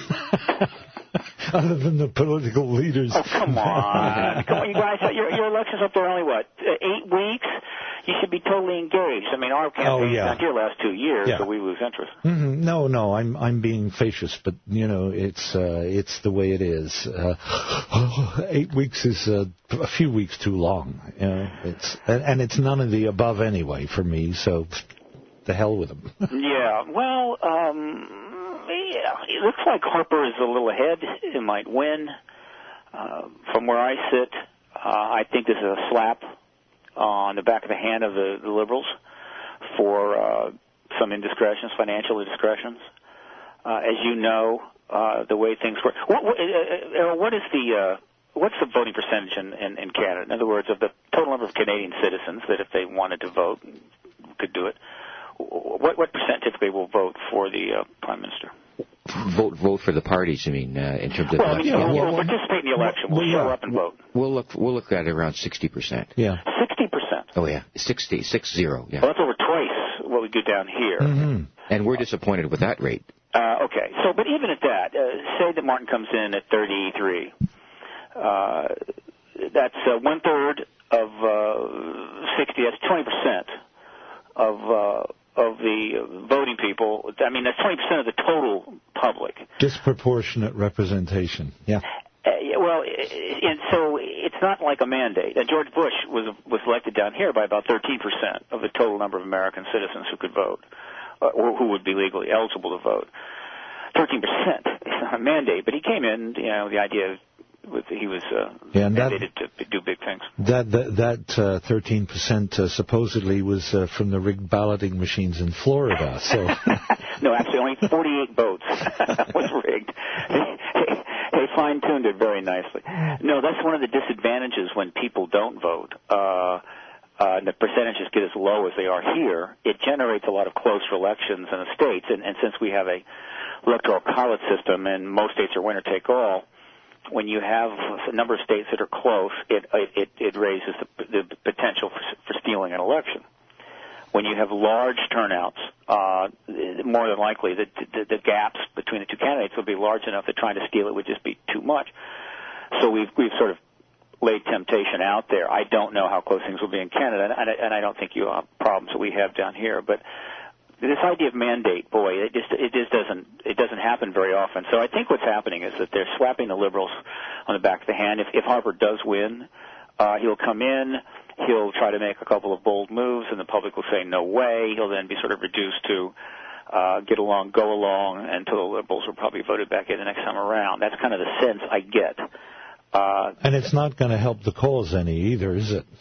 other than the political leaders. Oh, come on. Come on, you guys. Your, your election's up there only, what, eight weeks? You should be totally engaged. I mean, our campaign's oh, yeah. not here last two years, yeah. so we lose interest. Mm-hmm. No, no, I'm I'm being facetious, but, you know, it's uh, it's the way it is. Uh, eight weeks is uh, a few weeks too long. You know, it's and, and it's none of the above anyway for me, so the hell with them. Yeah, well, um, yeah, it looks like Harper is a little ahead. It might win. Uh, from where I sit, uh, I think this is a slap on the back of the hand of the, the Liberals for uh, some indiscretions, financial indiscretions. Uh, as you know, uh, the way things work. What, what, uh, what is the uh, what's the voting percentage in, in, in Canada? In other words, of the total number of Canadian citizens that if they wanted to vote could do it, what what percent typically will vote for the uh, Prime Minister? Vote vote for the parties, you mean, uh, in terms of well, election? I mean, we'll, we'll participate in the election. We'll, we'll show yeah. up and vote. We'll look we'll look at around sixty percent. Yeah. sixty percent? Oh, yeah. sixty, six zero, yeah. Well, that's over twice what we do down here. Mm-hmm. And we're disappointed with that rate. Uh, okay. So, but even at that, uh, say that Martin comes in at thirty-three. Uh, that's uh, one-third of uh, sixty. That's twenty percent of... Uh, of the voting people. I mean, that's twenty percent of the total public. Disproportionate representation, yeah. Uh, well, and so it's not like a mandate. Uh, George Bush was was elected down here by about thirteen percent of the total number of American citizens who could vote, uh, or who would be legally eligible to vote. thirteen percent. It's not a mandate, but he came in, you know, the idea of With, he was uh, yeah, and mandated that, to do big things. That that, that uh, thirteen percent uh, supposedly was uh, from the rigged balloting machines in Florida. So no, actually, only forty-eight votes was rigged. They, they fine-tuned it very nicely. No, that's one of the disadvantages when people don't vote. Uh, uh, and the percentages get as low as they are here. It generates a lot of close elections in the states, and, and since we have a electoral college system and most states are winner-take-all, when you have a number of states that are close, it it, it raises the, the potential for, for stealing an election. When you have large turnouts, uh, more than likely the, the, the gaps between the two candidates will be large enough that trying to steal it would just be too much. So we've we've sort of laid temptation out there. I don't know how close things will be in Canada, and I, and I don't think you have problems that we have down here, but this idea of mandate, boy, it just it just doesn't it doesn't happen very often. So I think what's happening is that they're slapping the Liberals on the back of the hand. If, if Harper does win, uh, he'll come in, he'll try to make a couple of bold moves, and the public will say no way. He'll then be sort of reduced to uh, get along, go along, until the Liberals will probably voted back in the next time around. That's kind of the sense I get. Uh, and it's not going to help the cause any either, is it?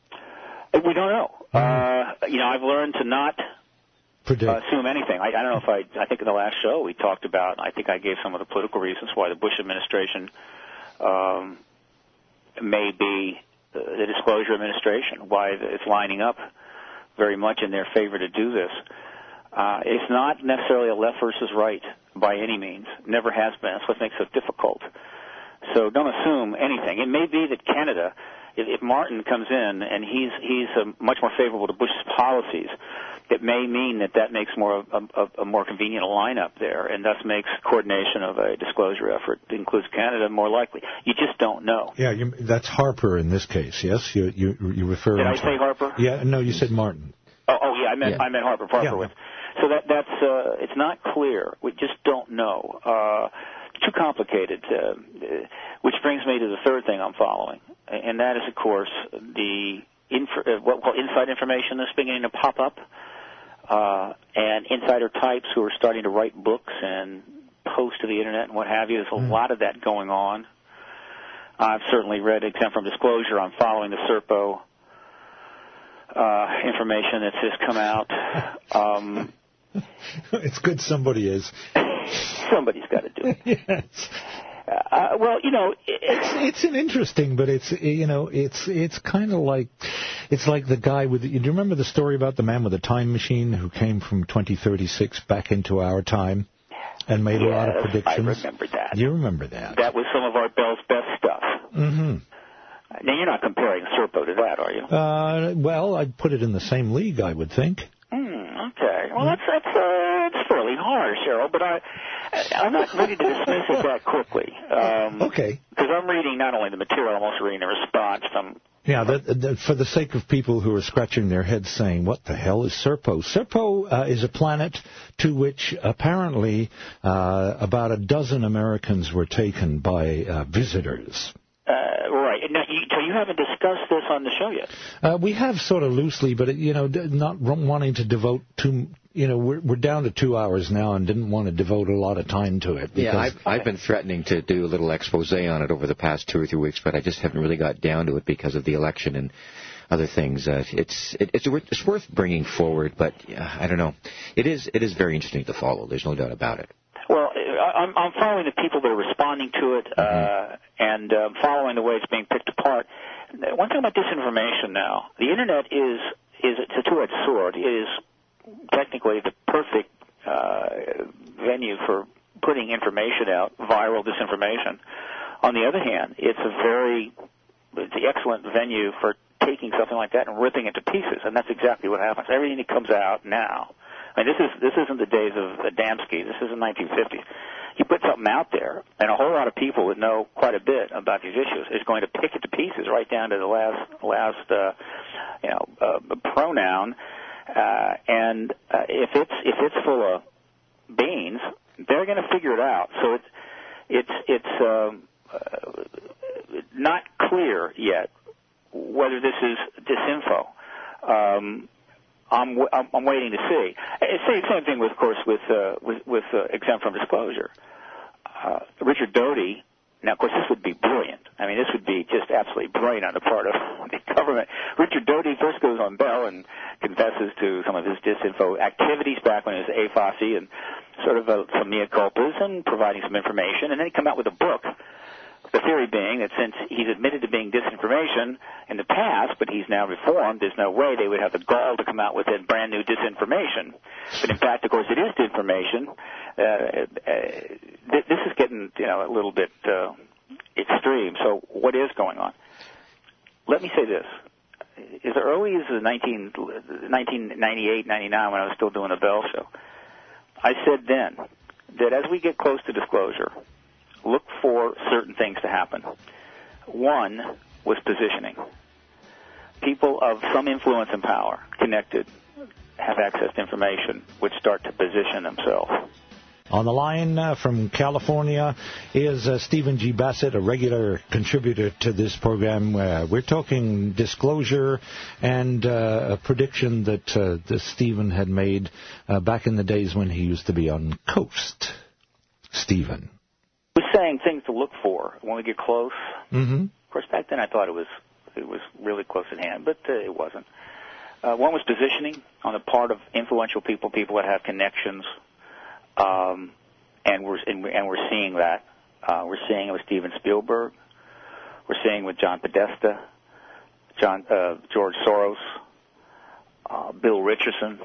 We don't know. Mm-hmm. Uh, you know, I've learned to not Uh, assume anything. I, I don't know if I, I think in the last show we talked about, I think I gave some of the political reasons why the Bush administration um, may be uh, the disclosure administration, why it's lining up very much in their favor to do this. Uh, it's not necessarily a left versus right by any means. Never has been. That's what makes it difficult. So don't assume anything. It may be that Canada, if, if Martin comes in and he's, he's uh, much more favorable to Bush's policies, it may mean that that makes more a, a, a more convenient lineup there, and thus makes coordination of a disclosure effort that includes Canada more likely. You just don't know. Yeah, you, that's Harper in this case. Yes, you you you refer. Did I to, say Harper? Yeah, no, you said Martin. Oh, oh yeah, I meant yeah. I meant Harper. Harper yeah. with. So that that's uh, it's not clear. We just don't know. Uh, too complicated. Uh, which brings me to the third thing I'm following, and that is, of course, the inf- uh, what we call inside information that's beginning to pop up. Uh, and insider types who are starting to write books and post to the internet and what have you. There's a mm. lot of that going on. I've certainly read Exempt from Disclosure. I'm following the Serpo uh, information that's just come out. Um, it's good somebody is. Somebody's got to do it. Yes. Uh, well, you know, it's it's an interesting, but it's you know, it's it's kind of like it's like the guy with. Do you remember the story about the man with the time machine who came from twenty thirty-six back into our time and made yes, a lot of predictions? I remember that. You remember that? That was some of our Bell's best stuff. Mm-hmm. Now you're not comparing Serpo to that, are you? Uh, well, I'd put it in the same league, I would think. Mm, okay. Well, that's that's uh, that's fairly harsh, Cheryl, but I. I'm not ready to dismiss it that quickly. Um, okay. Because I'm reading not only the material, I'm also reading the response from... Yeah, the, the, for the sake of people who are scratching their heads saying, what the hell is Serpo? Serpo uh, is a planet to which apparently uh, about a dozen Americans were taken by uh, visitors. Uh, right. Now, you, so you haven't discussed this on the show yet? Uh, we have sort of loosely, but, you know, not wanting to devote too... You know, we're we're down to two hours now and didn't want to devote a lot of time to it. Yeah, I've, I've been threatening to do a little expose on it over the past two or three weeks, but I just haven't really got down to it because of the election and other things. Uh, it's it, it's it's worth bringing forward, but uh, I don't know. It is it is very interesting to follow. There's no doubt about it. Well, I, I'm, I'm following the people that are responding to it, uh, mm-hmm. and uh, following the way it's being picked apart. One thing about disinformation now, the Internet is, is it's a two-edged sword. It is technically the perfect uh, venue for putting information out, viral disinformation. On the other hand, it's a very, it's an excellent venue for taking something like that and ripping it to pieces, and that's exactly what happens. Everything that comes out now, I mean, this is this isn't the days of Adamski. This isn't nineteen fifty. You put something out there, and a whole lot of people that know quite a bit about these issues is going to pick it to pieces, right down to the last last uh, you know uh, pronoun. Uh, and uh, if it's if it's full of beans, they're going to figure it out. So it's it's it's um, uh, not clear yet whether this is disinfo. Um, I'm, I'm I'm waiting to see. It's the same thing, with, of course, with uh, with, with uh, exempt from disclosure. Uh, Richard Doty. Now, of course, this would be brilliant. I mean, this would be just absolutely brilliant on the part of the government. Richard Doty first goes on Bell and confesses to some of his disinfo activities back when he was A F O S I and sort of uh, some mea culpas and providing some information, and then he come out with a book. The theory being that since he's admitted to being disinformation in the past, but he's now reformed, there's no way they would have the gall to come out with that brand new disinformation. But in fact, of course, it is disinformation. Uh, uh, this is getting, you know, a little bit uh, extreme. So what is going on? Let me say this. As early as nineteen ninety-eight, ninety-nine, when I was still doing the Bell Show, I said then that as we get close to disclosure, look for certain things to happen. One was positioning. People of some influence and power, connected, have access to information, would start to position themselves. On the line uh, from California is uh, Stephen G. Bassett, a regular contributor to this program. Uh, we're talking disclosure and uh, a prediction that, uh, that Stephen had made uh, back in the days when he used to be on Coast. Stephen. I was saying things to look for when we get close. Mm-hmm. Of course, back then I thought it was it was really close at hand, but uh, it wasn't. Uh, one was positioning on the part of influential people, people that have connections, um, and we're and we're seeing that. Uh, we're seeing it with Steven Spielberg. We're seeing it with John Podesta, John uh, George Soros, uh, Bill Richardson.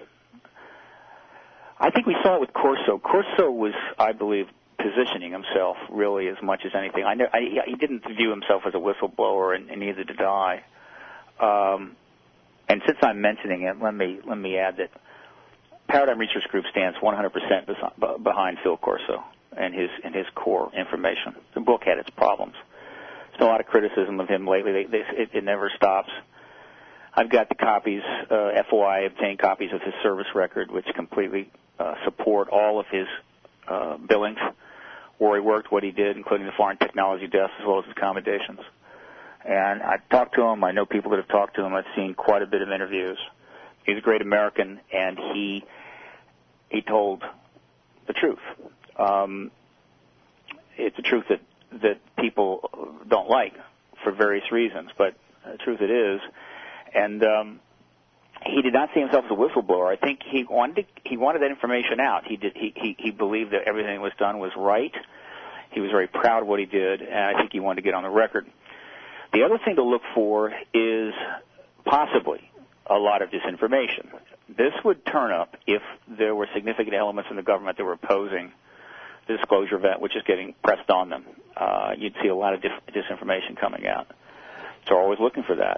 I think we saw it with Corso. Corso was, I believe, positioning himself really as much as anything. I know I, he didn't view himself as a whistleblower, and, and neither did I. Um, and since I'm mentioning it, let me let me add that Paradigm Research Group stands one hundred percent behind Phil Corso and his and his core information. The book had its problems. There's been a lot of criticism of him lately. They, they, it, it never stops. I've got the copies. Uh, F O I obtained copies of his service record, which completely uh, support all of his uh, billings, where he worked, what he did, including the Foreign Technology Desk, as well as his accommodations. And I talked to him. I know people that have talked to him. I've seen quite a bit of interviews. He's a great American, and he he told the truth. Um, it's a truth that, that people don't like for various reasons, but the truth it is. And um, he did not see himself as a whistleblower. I think he wanted to, he wanted that information out. He did. He, he he believed that everything that was done was right. He was very proud of what he did, and I think he wanted to get on the record. The other thing to look for is possibly a lot of disinformation. This would turn up if there were significant elements in the government that were opposing the disclosure event, which is getting pressed on them. Uh, you'd see a lot of dis- disinformation coming out. So we're always looking for that.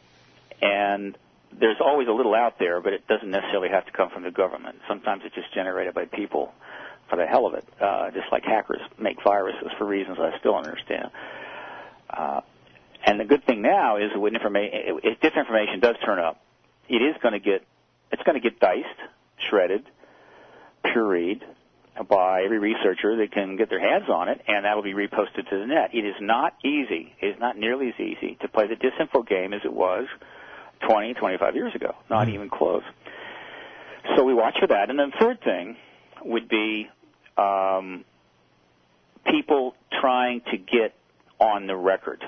And there's always a little out there, but it doesn't necessarily have to come from the government. Sometimes it's just generated by people for the hell of it, uh, just like hackers make viruses for reasons I still don't understand. Uh, and the good thing now is when information, if disinformation does turn up, it is going to get, it's going to get diced, shredded, pureed by every researcher that can get their hands on it, and that will be reposted to the net. It is not easy. It is not nearly as easy to play the disinfo game as it was twenty, twenty-five years ago. Not even close. So we watch for that. And then the third thing would be um, people trying to get on the record.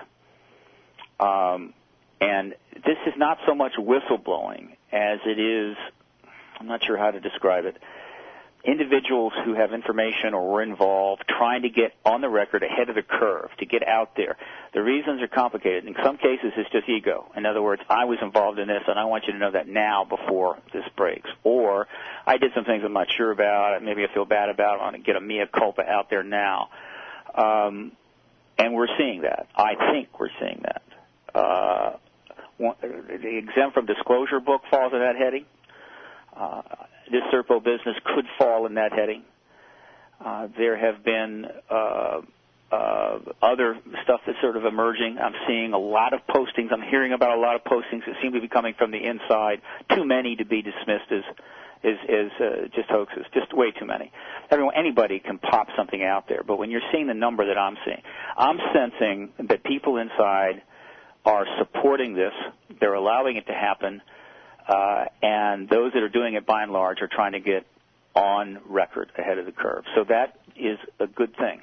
Um, and this is not so much whistleblowing as it is, I'm not sure how to describe it, individuals who have information or were involved trying to get on the record ahead of the curve, to get out there. The reasons are complicated. In some cases, it's just ego. In other words, I was involved in this, and I want you to know that now before this breaks. Or I did some things I'm not sure about, maybe I feel bad about, I want to get a mea culpa out there now. Um, and we're seeing that. I think we're seeing that. Uh, one, the exempt from disclosure book falls in that heading. Uh, this Serpo business could fall in that heading. Uh, there have been uh, uh, other stuff that's sort of emerging. I'm seeing a lot of postings. I'm hearing about a lot of postings that seem to be coming from the inside. Too many to be dismissed as is is uh, just hoaxes. Just way too many. Everyone, anybody can pop something out there. But when you're seeing the number that I'm seeing, I'm sensing that people inside are supporting this. They're allowing it to happen. Uh, and those that are doing it, by and large, are trying to get on record ahead of the curve. So that is a good thing.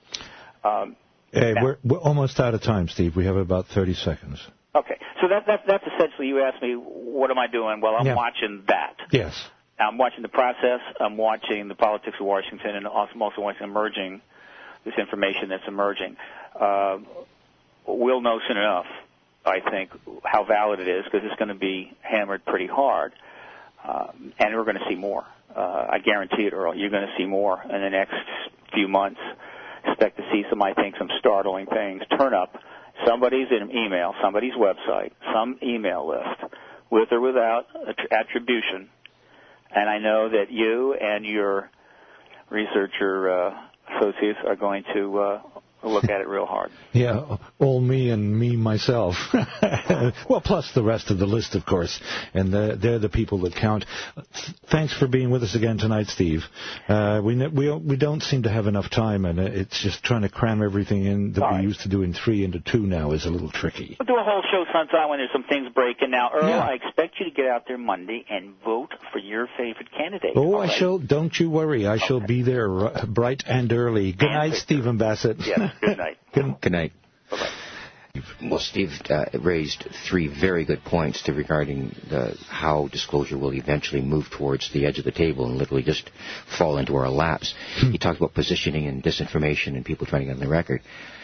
Um, hey, now, we're, we're almost out of time, Steve. We have about thirty seconds. Okay. So that, that, that's essentially, you asked me, what am I doing? Well, I'm yeah. watching that. Yes. I'm watching the process. I'm watching the politics of Washington, and I'm also watching emerging, this information that's emerging. Uh, we'll know soon enough, I think, how valid it is, because it's going to be hammered pretty hard, um, and we're going to see more. Uh, I guarantee it, Earl. You're going to see more in the next few months. Expect to see some, I think, some startling things turn up. Somebody's email, somebody's website, some email list, with or without attribution. And I know that you and your researcher uh, associates are going to uh, look at it real hard. Yeah, all me and me myself. Well, plus the rest of the list, of course. And the, they're the people that count. Thanks for being with us again tonight, Steve. Uh, we we we don't seem to have enough time, and it's just trying to cram everything in that all we right. used to do in three into two now is a little tricky. We'll do a whole show sometime when there's some things breaking. Now, Earl, yeah. I expect you to get out there Monday and vote for your favorite candidate. Oh, I right? shall. Don't you worry. I okay. shall be there r- bright and early. Good and night, Stephen Bassett. Yes, good night. good, good night. Bye-bye. Well, Steve uh, raised three very good points to regarding the, how disclosure will eventually move towards the edge of the table and literally just fall into our laps. Hmm. He talked about positioning and disinformation and people trying to get on the record.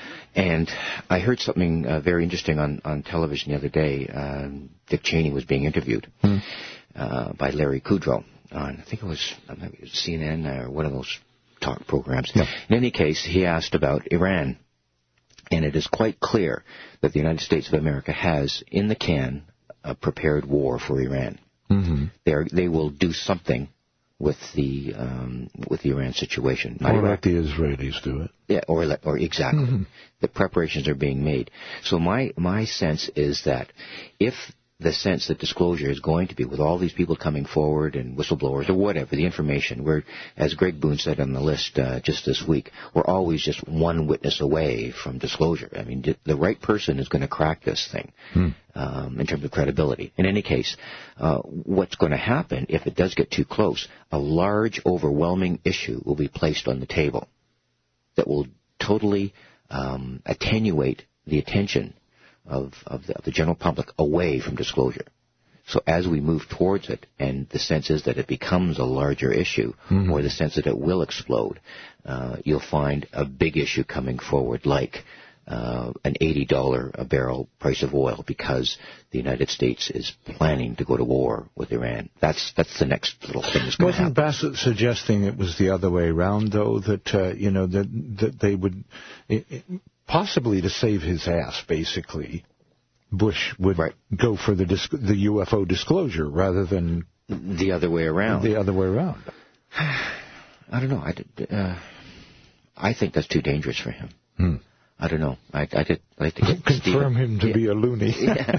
And I heard something uh, very interesting on, on television the other day. Um, Dick Cheney was being interviewed hmm. uh, by Larry Kudlow on, I think it was uh, C N N or one of those talk programs. Yeah. In any case, he asked about Iran. And it is quite clear that the United States of America has, in the can, a prepared war for Iran. Mm-hmm. They are, they will do something with the um, with the Iran situation. Or let the Israelis do it. Yeah, or let, or exactly. Mm-hmm. The preparations are being made. So my my sense is that if the sense that disclosure is going to be with all these people coming forward and whistleblowers or whatever, the information, we're, as Greg Boone said on the list uh, just this week, we're always just one witness away from disclosure. I mean, the right person is going to crack this thing hmm. um, in terms of credibility. In any case, uh, what's going to happen if it does get too close, a large, overwhelming issue will be placed on the table that will totally um, attenuate the attention Of, of, the, of the general public away from disclosure. So as we move towards it, and the sense is that it becomes a larger issue, mm-hmm. or the sense that it will explode, uh, you'll find a big issue coming forward, like uh, an eighty dollars a barrel price of oil, because the United States is planning to go to war with Iran. That's that's the next little thing that's going to happen. Wasn't Bassett suggesting it was the other way around, though, that uh, you know that that they would? It, it, Possibly to save his ass, basically, Bush would right. go for the disc- the U F O disclosure rather than the other way around. The other way around. I don't know. I, did, uh, I think that's too dangerous for him. Hmm. I don't know. I, I did like to get confirm Stephen. him to yeah. be a loony. Yeah.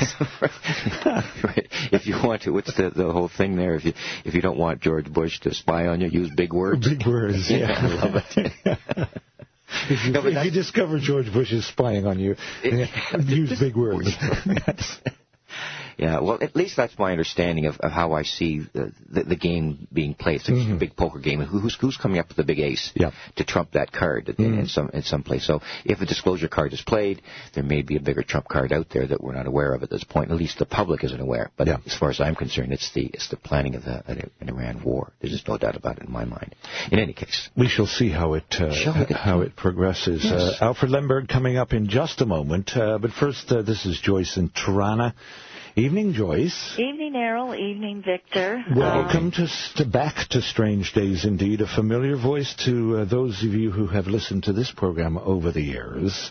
Right. If you want to, what's the the whole thing there? If you if you don't want George Bush to spy on you, use big words. Big words. Yeah, yeah I love it. If you, no, if you discover George Bush is spying on you, it, use big words. Yeah, well, at least that's my understanding of, of how I see the, the, the game being played. It's like mm-hmm. a big poker game. Who's, who's coming up with the big ace yep. to trump that card mm-hmm. in, in some in some place? So if a disclosure card is played, there may be a bigger trump card out there that we're not aware of at this point. At least the public isn't aware. But yeah. as far as I'm concerned, it's the it's the planning of the, an Iran war. There's just no doubt about it in my mind. In any case, we shall see how it uh, how it progresses. Yes. Uh, Alfred Lemberg coming up in just a moment. Uh, but first, uh, this is Joyce in Tirana. Evening, Joyce. Evening, Errol. Evening, Victor. Welcome um, to, to back to Strange Days Indeed, a familiar voice to uh, those of you who have listened to this program over the years.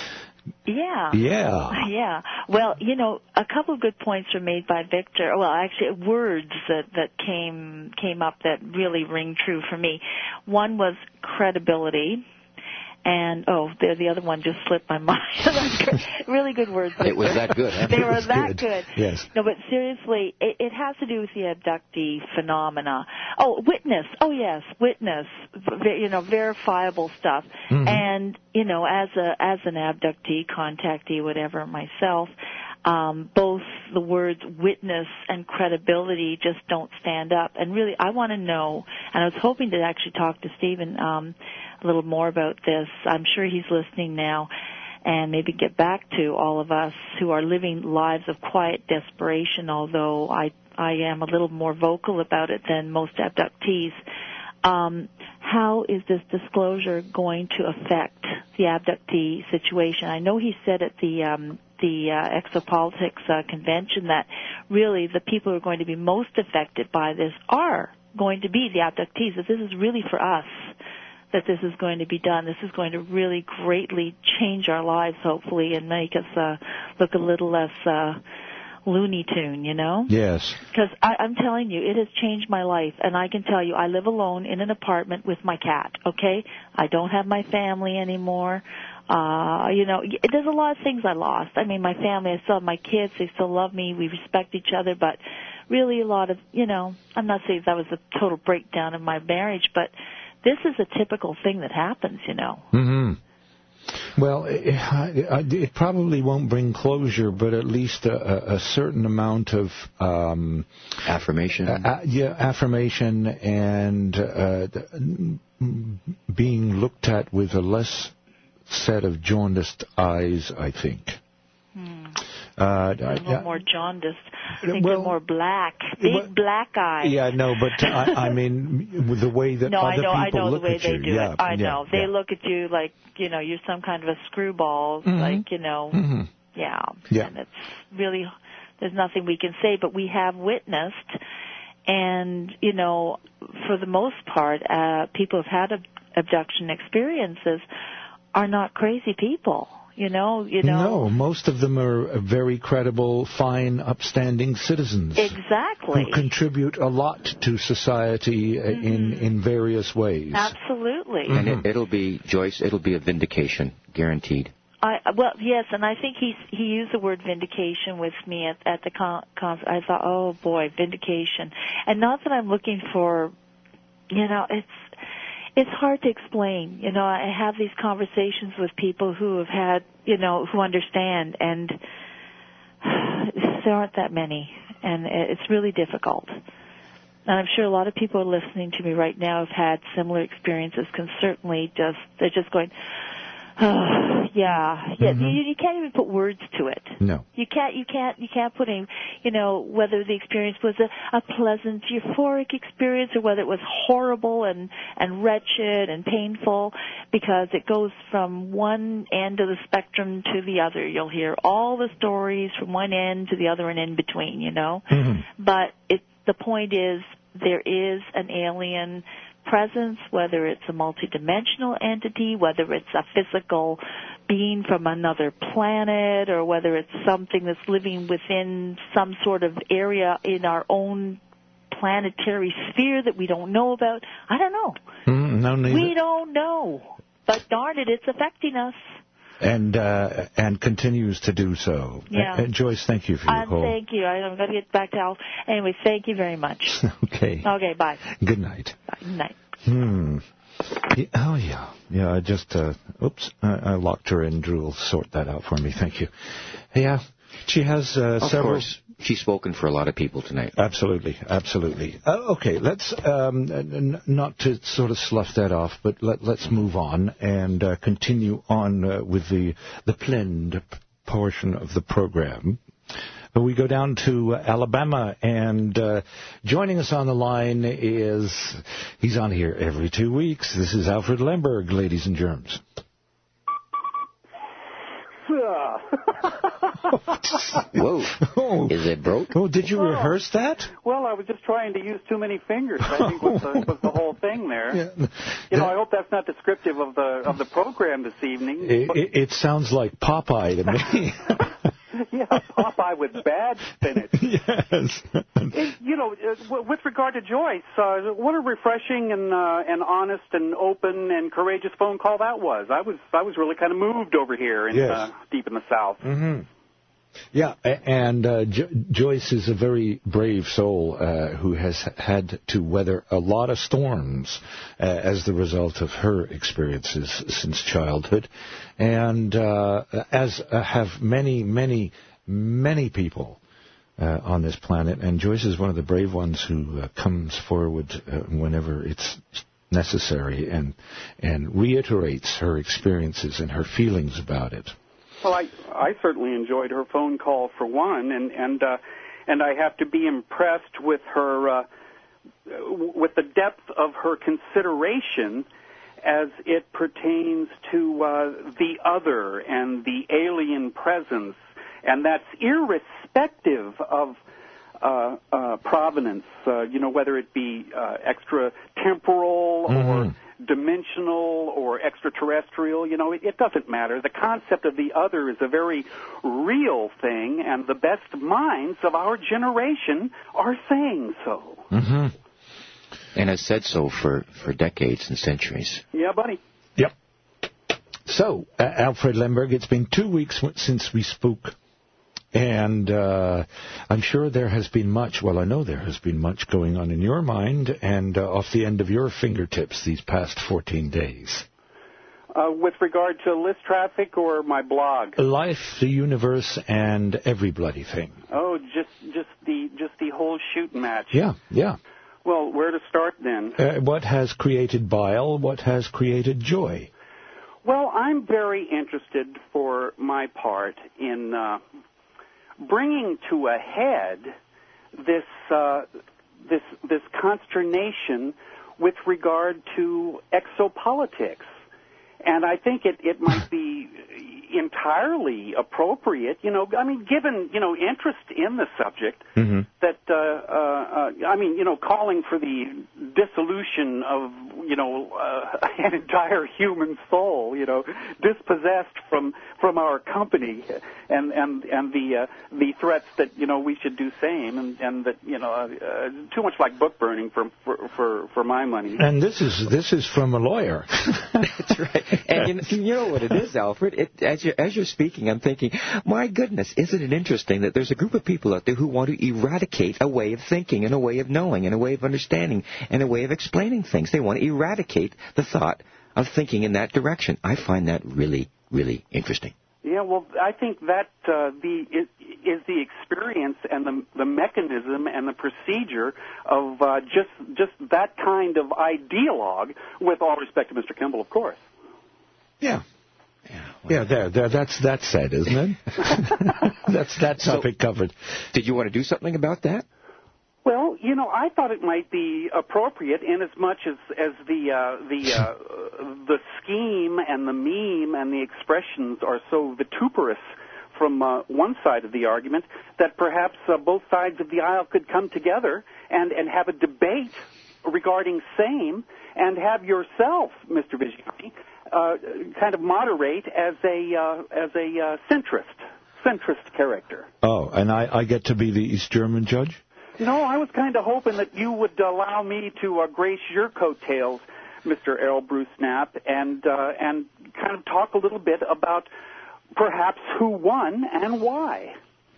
Yeah. Yeah. Yeah. Well, you know, a couple of good points were made by Victor. Well, actually, words that, that came came up that really ring true for me. One was credibility. And, oh, the, the other one just slipped my mind. Really good words. It was that good. Huh? They were was that good. good. Yes. No, but seriously, it, it has to do with the abductee phenomena. Oh, witness. Oh, yes, witness. You know, verifiable stuff. Mm-hmm. And, you know, as a as an abductee, contactee, whatever, myself, um, both the words witness and credibility just don't stand up. And really, I want to know, and I was hoping to actually talk to Stephen um, a little more about this. I'm sure he's listening now, and maybe get back to all of us who are living lives of quiet desperation, although I, I am a little more vocal about it than most abductees. Um, how is this disclosure going to affect the abductee situation? I know he said at the um, the uh, Exopolitics uh, convention that really the people who are going to be most affected by this are going to be the abductees, that this is really for us that this is going to be done. This is going to really greatly change our lives, hopefully, and make us uh, look a little less uh, Looney Tune, you know? Yes. Because I'm telling you, it has changed my life, and I can tell you, I live alone in an apartment with my cat, okay? I don't have my family anymore. Uh, you know, there's a lot of things I lost. I mean, my family, I still have my kids, they still love me, we respect each other, but really a lot of, you know, I'm not saying that was a total breakdown of my marriage, but this is a typical thing that happens, you know. Mm-hmm. Well, it, it probably won't bring closure, but at least a, a certain amount of um, affirmation. Uh, yeah, affirmation and uh, being looked at with a less set of jaundiced eyes, I think. Hmm. Uh, a little yeah. more jaundiced. I think well, they're more black. Big well, black eyes. Yeah, no, but I, I mean, with the way that no, other I know, people I know look the way at they you. do yeah, it. I yeah, know. They yeah. look at you like, you know, you're some kind of a screwball, mm-hmm. like, you know, mm-hmm. yeah. yeah. And it's really, there's nothing we can say, but we have witnessed, and, you know, for the most part, uh, people who've had ab- abduction experiences are not crazy people. You know, you know. No, most of them are very credible, fine, upstanding citizens. Exactly. Who contribute a lot to society mm-hmm. in, in various ways. Absolutely. And it, it'll be, Joyce, it'll be a vindication, guaranteed. I, well, yes, and I think he he used the word vindication with me at, at the con- conference. I thought, oh boy, vindication. And not that I'm looking for, you know, it's, It's hard to explain. You know, I have these conversations with people who have had, you know, who understand, and there aren't that many, and it's really difficult. And I'm sure a lot of people are listening to me right now have had similar experiences, can certainly just, they're just going, oh, yeah, yeah. Mm-hmm. You, you can't even put words to it. No. You can't. You can't. You can't put any. You know, whether the experience was a, a pleasant, euphoric experience, or whether it was horrible and and wretched and painful, because it goes from one end of the spectrum to the other. You'll hear all the stories from one end to the other and in between. You know, mm-hmm. but it. The point is, there is an alien presence, whether it's a multidimensional entity, whether it's a physical being from another planet, or whether it's something that's living within some sort of area in our own planetary sphere that we don't know about. I don't know. Mm, no, neither. We don't know. But darn it, it's affecting us. And uh, and continues to do so. Yeah. Uh, Joyce, thank you for your um, call. Thank you. I'm going to get back to Al. Anyway, thank you very much. Okay. Okay, bye. Good night. Bye. Good night. Hmm. Yeah, oh, yeah. Yeah, I just, uh, oops, I, I locked her in. Drew will sort that out for me. Thank you. Yeah, she has uh, several course. she's spoken for a lot of people tonight. Absolutely, absolutely. Uh, okay, let's um, n- not to sort of slough that off, but let, let's move on and uh, continue on uh, with the the planned portion of the program. But we go down to uh, Alabama, and uh, joining us on the line is, he's on here every two weeks. This is Alfred Lemberg, ladies and germs. Whoa. Oh. Is it broke? Oh, did you oh. rehearse that? Well, I was just trying to use too many fingers, I think was the, was the whole thing there. Yeah. You know, I hope that's not descriptive of the of the program this evening. It, it, it sounds like Popeye to me. Yeah, Popeye with bad spinach. Yes. It, you know, uh, with regard to Joyce, uh, what a refreshing and uh, and honest and open and courageous phone call that was. I was I was really kind of moved over here in, yes. uh, deep in the South. Mm-hmm. Yeah, and uh, jo- Joyce is a very brave soul uh, who has had to weather a lot of storms uh, as the result of her experiences since childhood, and uh, as uh, have many, many, many people uh, on this planet. And Joyce is one of the brave ones who uh, comes forward uh, whenever it's necessary and and reiterates her experiences and her feelings about it. Well, I I certainly enjoyed her phone call for one, and and uh, and I have to be impressed with her uh, with the depth of her consideration as it pertains to uh, the other and the alien presence, and that's irrespective of uh, uh, provenance. Uh, you know, whether it be uh, extratemporal mm-hmm. or dimensional or extraterrestrial, you know, it, it doesn't matter. The concept of the other is a very real thing, and the best minds of our generation are saying so. Mm-hmm. And has said so for, for decades and centuries. Yeah, buddy. Yep. So, uh, Alfred Lemberg, it's been two weeks w- since we spoke. And uh, I'm sure there has been much, well, I know there has been much going on in your mind and uh, off the end of your fingertips these past fourteen days. Uh, with regard to list traffic or my blog? Life, the universe, and every bloody thing. Oh, just just the just the whole shoot match. Yeah, yeah. Well, where to start then? Uh, what has created bile? What has created joy? Well, I'm very interested for my part in Uh, bringing to a head this uh, this this consternation with regard to exopolitics, and I think it, it might be entirely appropriate. You know, I mean, given you know interest in the subject, mm-hmm. that uh, uh, uh, I mean, you know, calling for the dissolution of you know uh, an entire human soul, you know, dispossessed from from our company, and and and the uh, the threats that you know we should do same, and and that you know uh, too much like book burning for for for, for my money. And this is this is from a lawyer. That's right. And you, you know what it is, Alfred? It, as you're as you're speaking, I'm thinking, my goodness, isn't it interesting that there's a group of people out there who want to eradicate a way of thinking and a way of knowing and a way of understanding and a way of explaining things. They want to eradicate the thought of thinking in that direction. I find that really, really interesting. Yeah, well, I think that uh, the is, is the experience and the the mechanism and the procedure of uh, just just that kind of ideologue. With all respect to Mister Kimball, of course. Yeah. Yeah, well, yeah, there, there. That's that's said, isn't it? that's that topic so, covered. Did you want to do something about that? Well, you know, I thought it might be appropriate, in as much as as the uh, the uh, the scheme and the meme and the expressions are so vituperous from uh, one side of the argument, that perhaps uh, both sides of the aisle could come together and and have a debate regarding same, and have yourself, Mister Vigiani, uh, kind of moderate as a uh, as a uh, centrist centrist character. Oh, and I, I get to be the East German judge? No, I was kind of hoping that you would allow me to uh, grace your coattails, Mister Errol Bruce Knapp, and uh, and kind of talk a little bit about perhaps who won and why.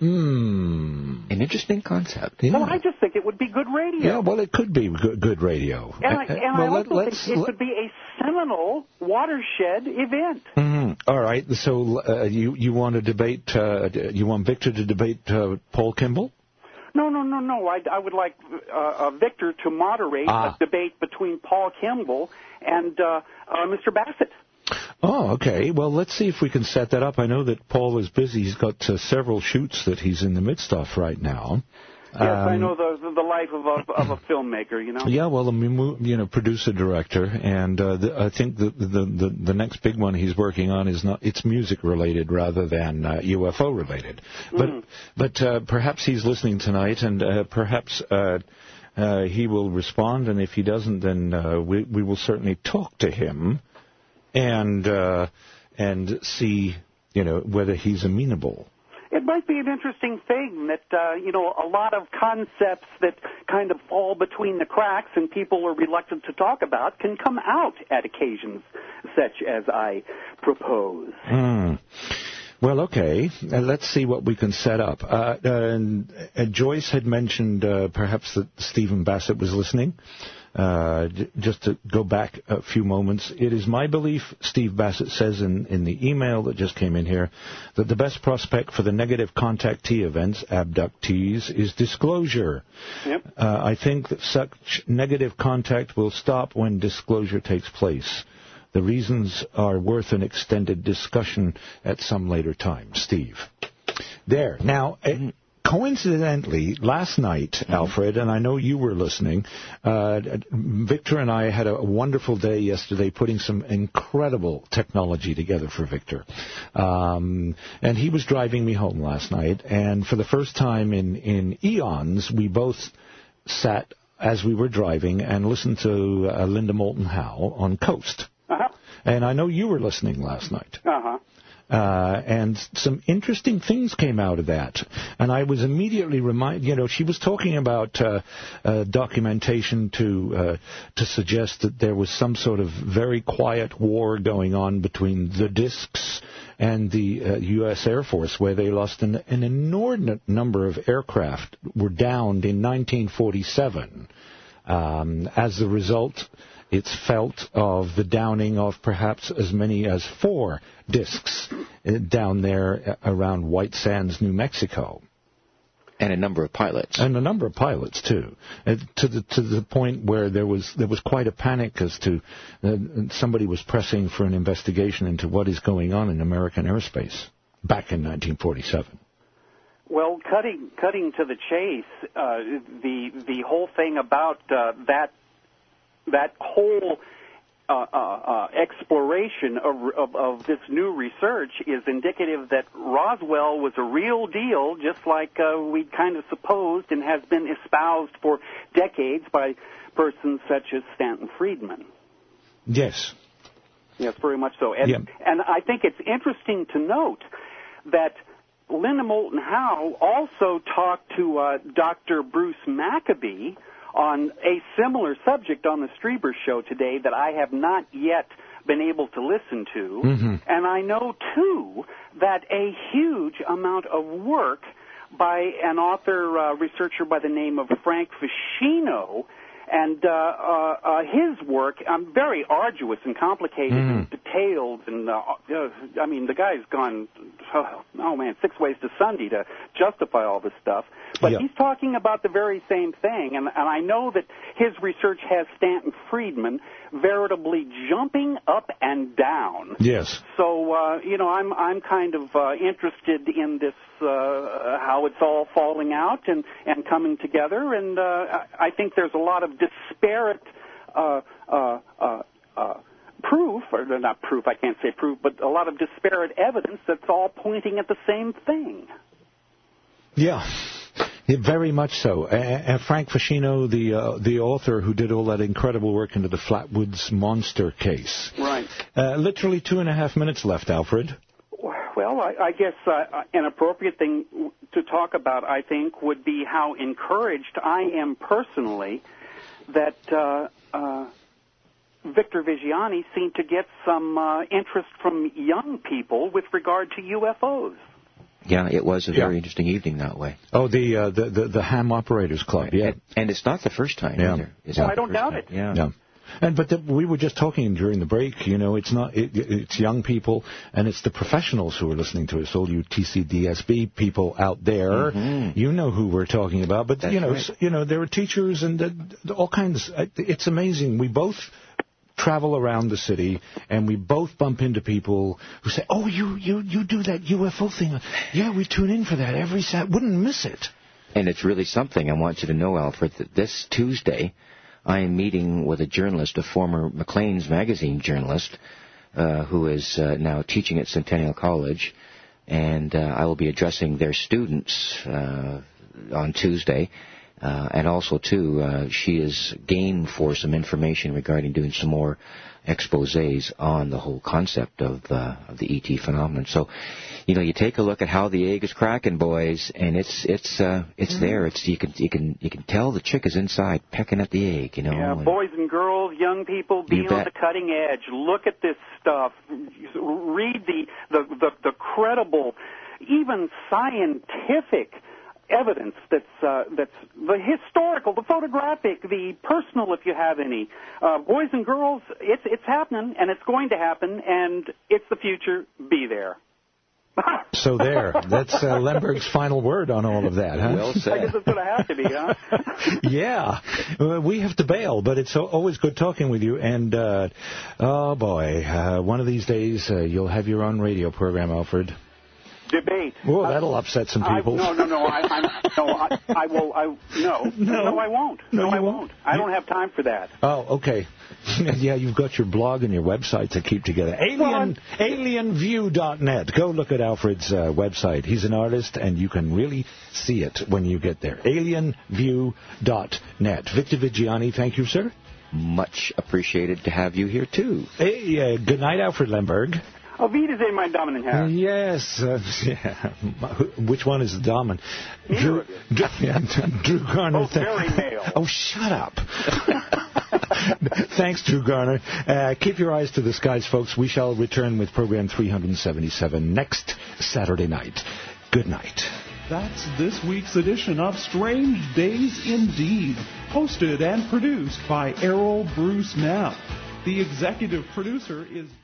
Hmm. An interesting concept. Yeah. Well, I just think it would be good radio. Yeah, well, it could be good, good radio. And I, and well, I also let, think it let, could be a seminal watershed event. Mm-hmm. All right. So uh, you you want to debate? Uh, you want Victor to debate uh, Paul Kimball? No, no, no, no. I, I would like uh, uh, Victor to moderate ah. a debate between Paul Kimball and uh, uh, Mister Bassett. Oh, okay. Well, let's see if we can set that up. I know that Paul is busy. He's got uh, several shoots that he's in the midst of right now. Yes, um, I know the the life of a, of a filmmaker, you know. Yeah, well, you know, producer, director, and uh, the, I think the, the the the next big one he's working on is not it's music related rather than uh, U F O related. But Mm. but uh, perhaps he's listening tonight, and uh, perhaps uh, uh, he will respond. And if he doesn't, then uh, we we will certainly talk to him, and uh, and see you know whether he's amenable. It might be an interesting thing that, uh, you know, a lot of concepts that kind of fall between the cracks and people are reluctant to talk about can come out at occasions such as I propose. Hmm. Well, okay. Uh, let's see what we can set up. Uh, and, uh, Joyce had mentioned uh, perhaps that Stephen Bassett was listening. Uh, j- just to go back a few moments, it is my belief, Steve Bassett says in, in the email that just came in here, that the best prospect for the negative contactee events, abductees, is disclosure. Yep. Uh, I think that such negative contact will stop when disclosure takes place. The reasons are worth an extended discussion at some later time. Steve. There. Now, uh, coincidentally, last night, Alfred, and I know you were listening, uh, Victor and I had a wonderful day yesterday putting some incredible technology together for Victor. Um, and he was driving me home last night, and for the first time in, in eons, we both sat as we were driving and listened to uh, Linda Moulton Howe on Coast. Uh-huh. And I know you were listening last night. Uh-huh. Uh, and some interesting things came out of that. And I was immediately reminded, you know, she was talking about uh, uh, documentation to uh, to suggest that there was some sort of very quiet war going on between the discs and the uh, U S Air Force, where they lost an, an inordinate number of aircraft, were downed in nineteen forty-seven. Um, as a result, it's felt of the downing of perhaps as many as four discs down there around White Sands, New Mexico. And a number of pilots. And a number of pilots, too. Uh, to the to the point where there was there was quite a panic as to uh, somebody was pressing for an investigation into what is going on in American airspace back in nineteen forty-seven. Well, cutting cutting to the chase, uh, the the whole thing about uh, that that whole uh, uh, uh, exploration of, of of this new research is indicative that Roswell was a real deal, just like uh, we kind of supposed and has been espoused for decades by persons such as Stanton Friedman. Yes. Yes, very much so. And, yeah. and I think it's interesting to note that Linda Moulton Howe also talked to uh, Doctor Bruce Maccabee on a similar subject on the Strieber Show today that I have not yet been able to listen to. Mm-hmm. And I know, too, that a huge amount of work by an author, uh, researcher by the name of Frank Ficino, and uh, uh, uh, his work, um, very arduous and complicated mm. and detailed, and uh, uh, I mean, the guy's gone, oh, oh man, six ways to Sunday to justify all this stuff. But yeah. he's talking about the very same thing, and, and I know that his research has Stanton Friedman veritably jumping up and down. Yes. So uh, you know, I'm I'm kind of uh, interested in this, uh, how it's all falling out and and coming together, and uh, I think there's a lot of disparate uh, uh, uh, uh, proof, or not proof, I can't say proof, but a lot of disparate evidence that's all pointing at the same thing. Yeah. Yeah, very much so. And Frank Ficino, the uh, the author who did all that incredible work into the Flatwoods Monster case. Right. Uh, literally two and a half minutes left, Alfred. Well, I, I guess uh, an appropriate thing to talk about, I think, would be how encouraged I am personally that uh, uh, Victor Viggiani seemed to get some uh, interest from young people with regard to U F Os. Yeah, it was a very yeah. interesting evening that way. Oh, the uh, the, the the Ham Operators Club, right. yeah. And, and it's not the first time yeah. either. It's no, not I don't doubt time. it. Yeah. yeah. And but the, we were just talking during the break. You know, it's not it, it's young people, and it's the professionals who are listening to us. All you T C D S B people out there, mm-hmm. you know who we're talking about. But That's you know, right. you know, there are teachers and uh, all kinds. It's amazing. We both travel around the city, and we both bump into people who say, "Oh, you you you do that U F O thing? Yeah, we tune in for that every Saturday. Wouldn't miss it." And it's really something. I want you to know, Alfred, that this Tuesday I am meeting with a journalist, a former Maclean's magazine journalist, uh, who is uh, now teaching at Centennial College, and uh, I will be addressing their students uh, on Tuesday. Uh, and also, too, uh, she is game for some information regarding doing some more exposés on the whole concept of, uh, of the E T phenomenon. So, you know, you take a look at how the egg is cracking, boys, and it's it's uh, it's mm-hmm. there. It's you can you can you can tell the chick is inside pecking at the egg. You know. Yeah, and boys and girls, young people, be on the cutting edge. Look at this stuff. Read the the the, the credible, even scientific evidence that's uh, that's the historical, the photographic, the personal, if you have any. Uh, boys and girls, it's it's happening, and it's going to happen, and it's the future. Be there. So there. That's uh, Lemberg's final word on all of that, huh? Well said. I guess that's what I have to be, huh? Yeah. Uh, we have to bail, but it's always good talking with you. And, uh, oh, boy, uh, one of these days uh, you'll have your own radio program, Alfred. Debate. Well, that'll upset some people. I, no, no, no. I, I'm, no, I, I will. I no, no, no, I won't. No, no I won't. won't. I don't have time for that. Oh, okay. Yeah, you've got your blog and your website to keep together. Alien, alien view dot net. Go look at Alfred's uh, website. He's an artist, and you can really see it when you get there. alien view dot net. Victor Vigiani, thank you, sir. Much appreciated to have you here, too. Hey, uh, good night, Alfred Lemberg. Oh, Wiedersehen, mein Damen und Herren. Uh, yes. Uh, yeah. Which one is the Damen? Drew, Drew, yeah, Drew Garner. Oh, very male. Oh, shut up. Thanks, Drew Garner. Uh, keep your eyes to the skies, folks. We shall return with program three seventy-seven next Saturday night. Good night. That's this week's edition of Strange Days Indeed, hosted and produced by Errol Bruce Knapp. The executive producer is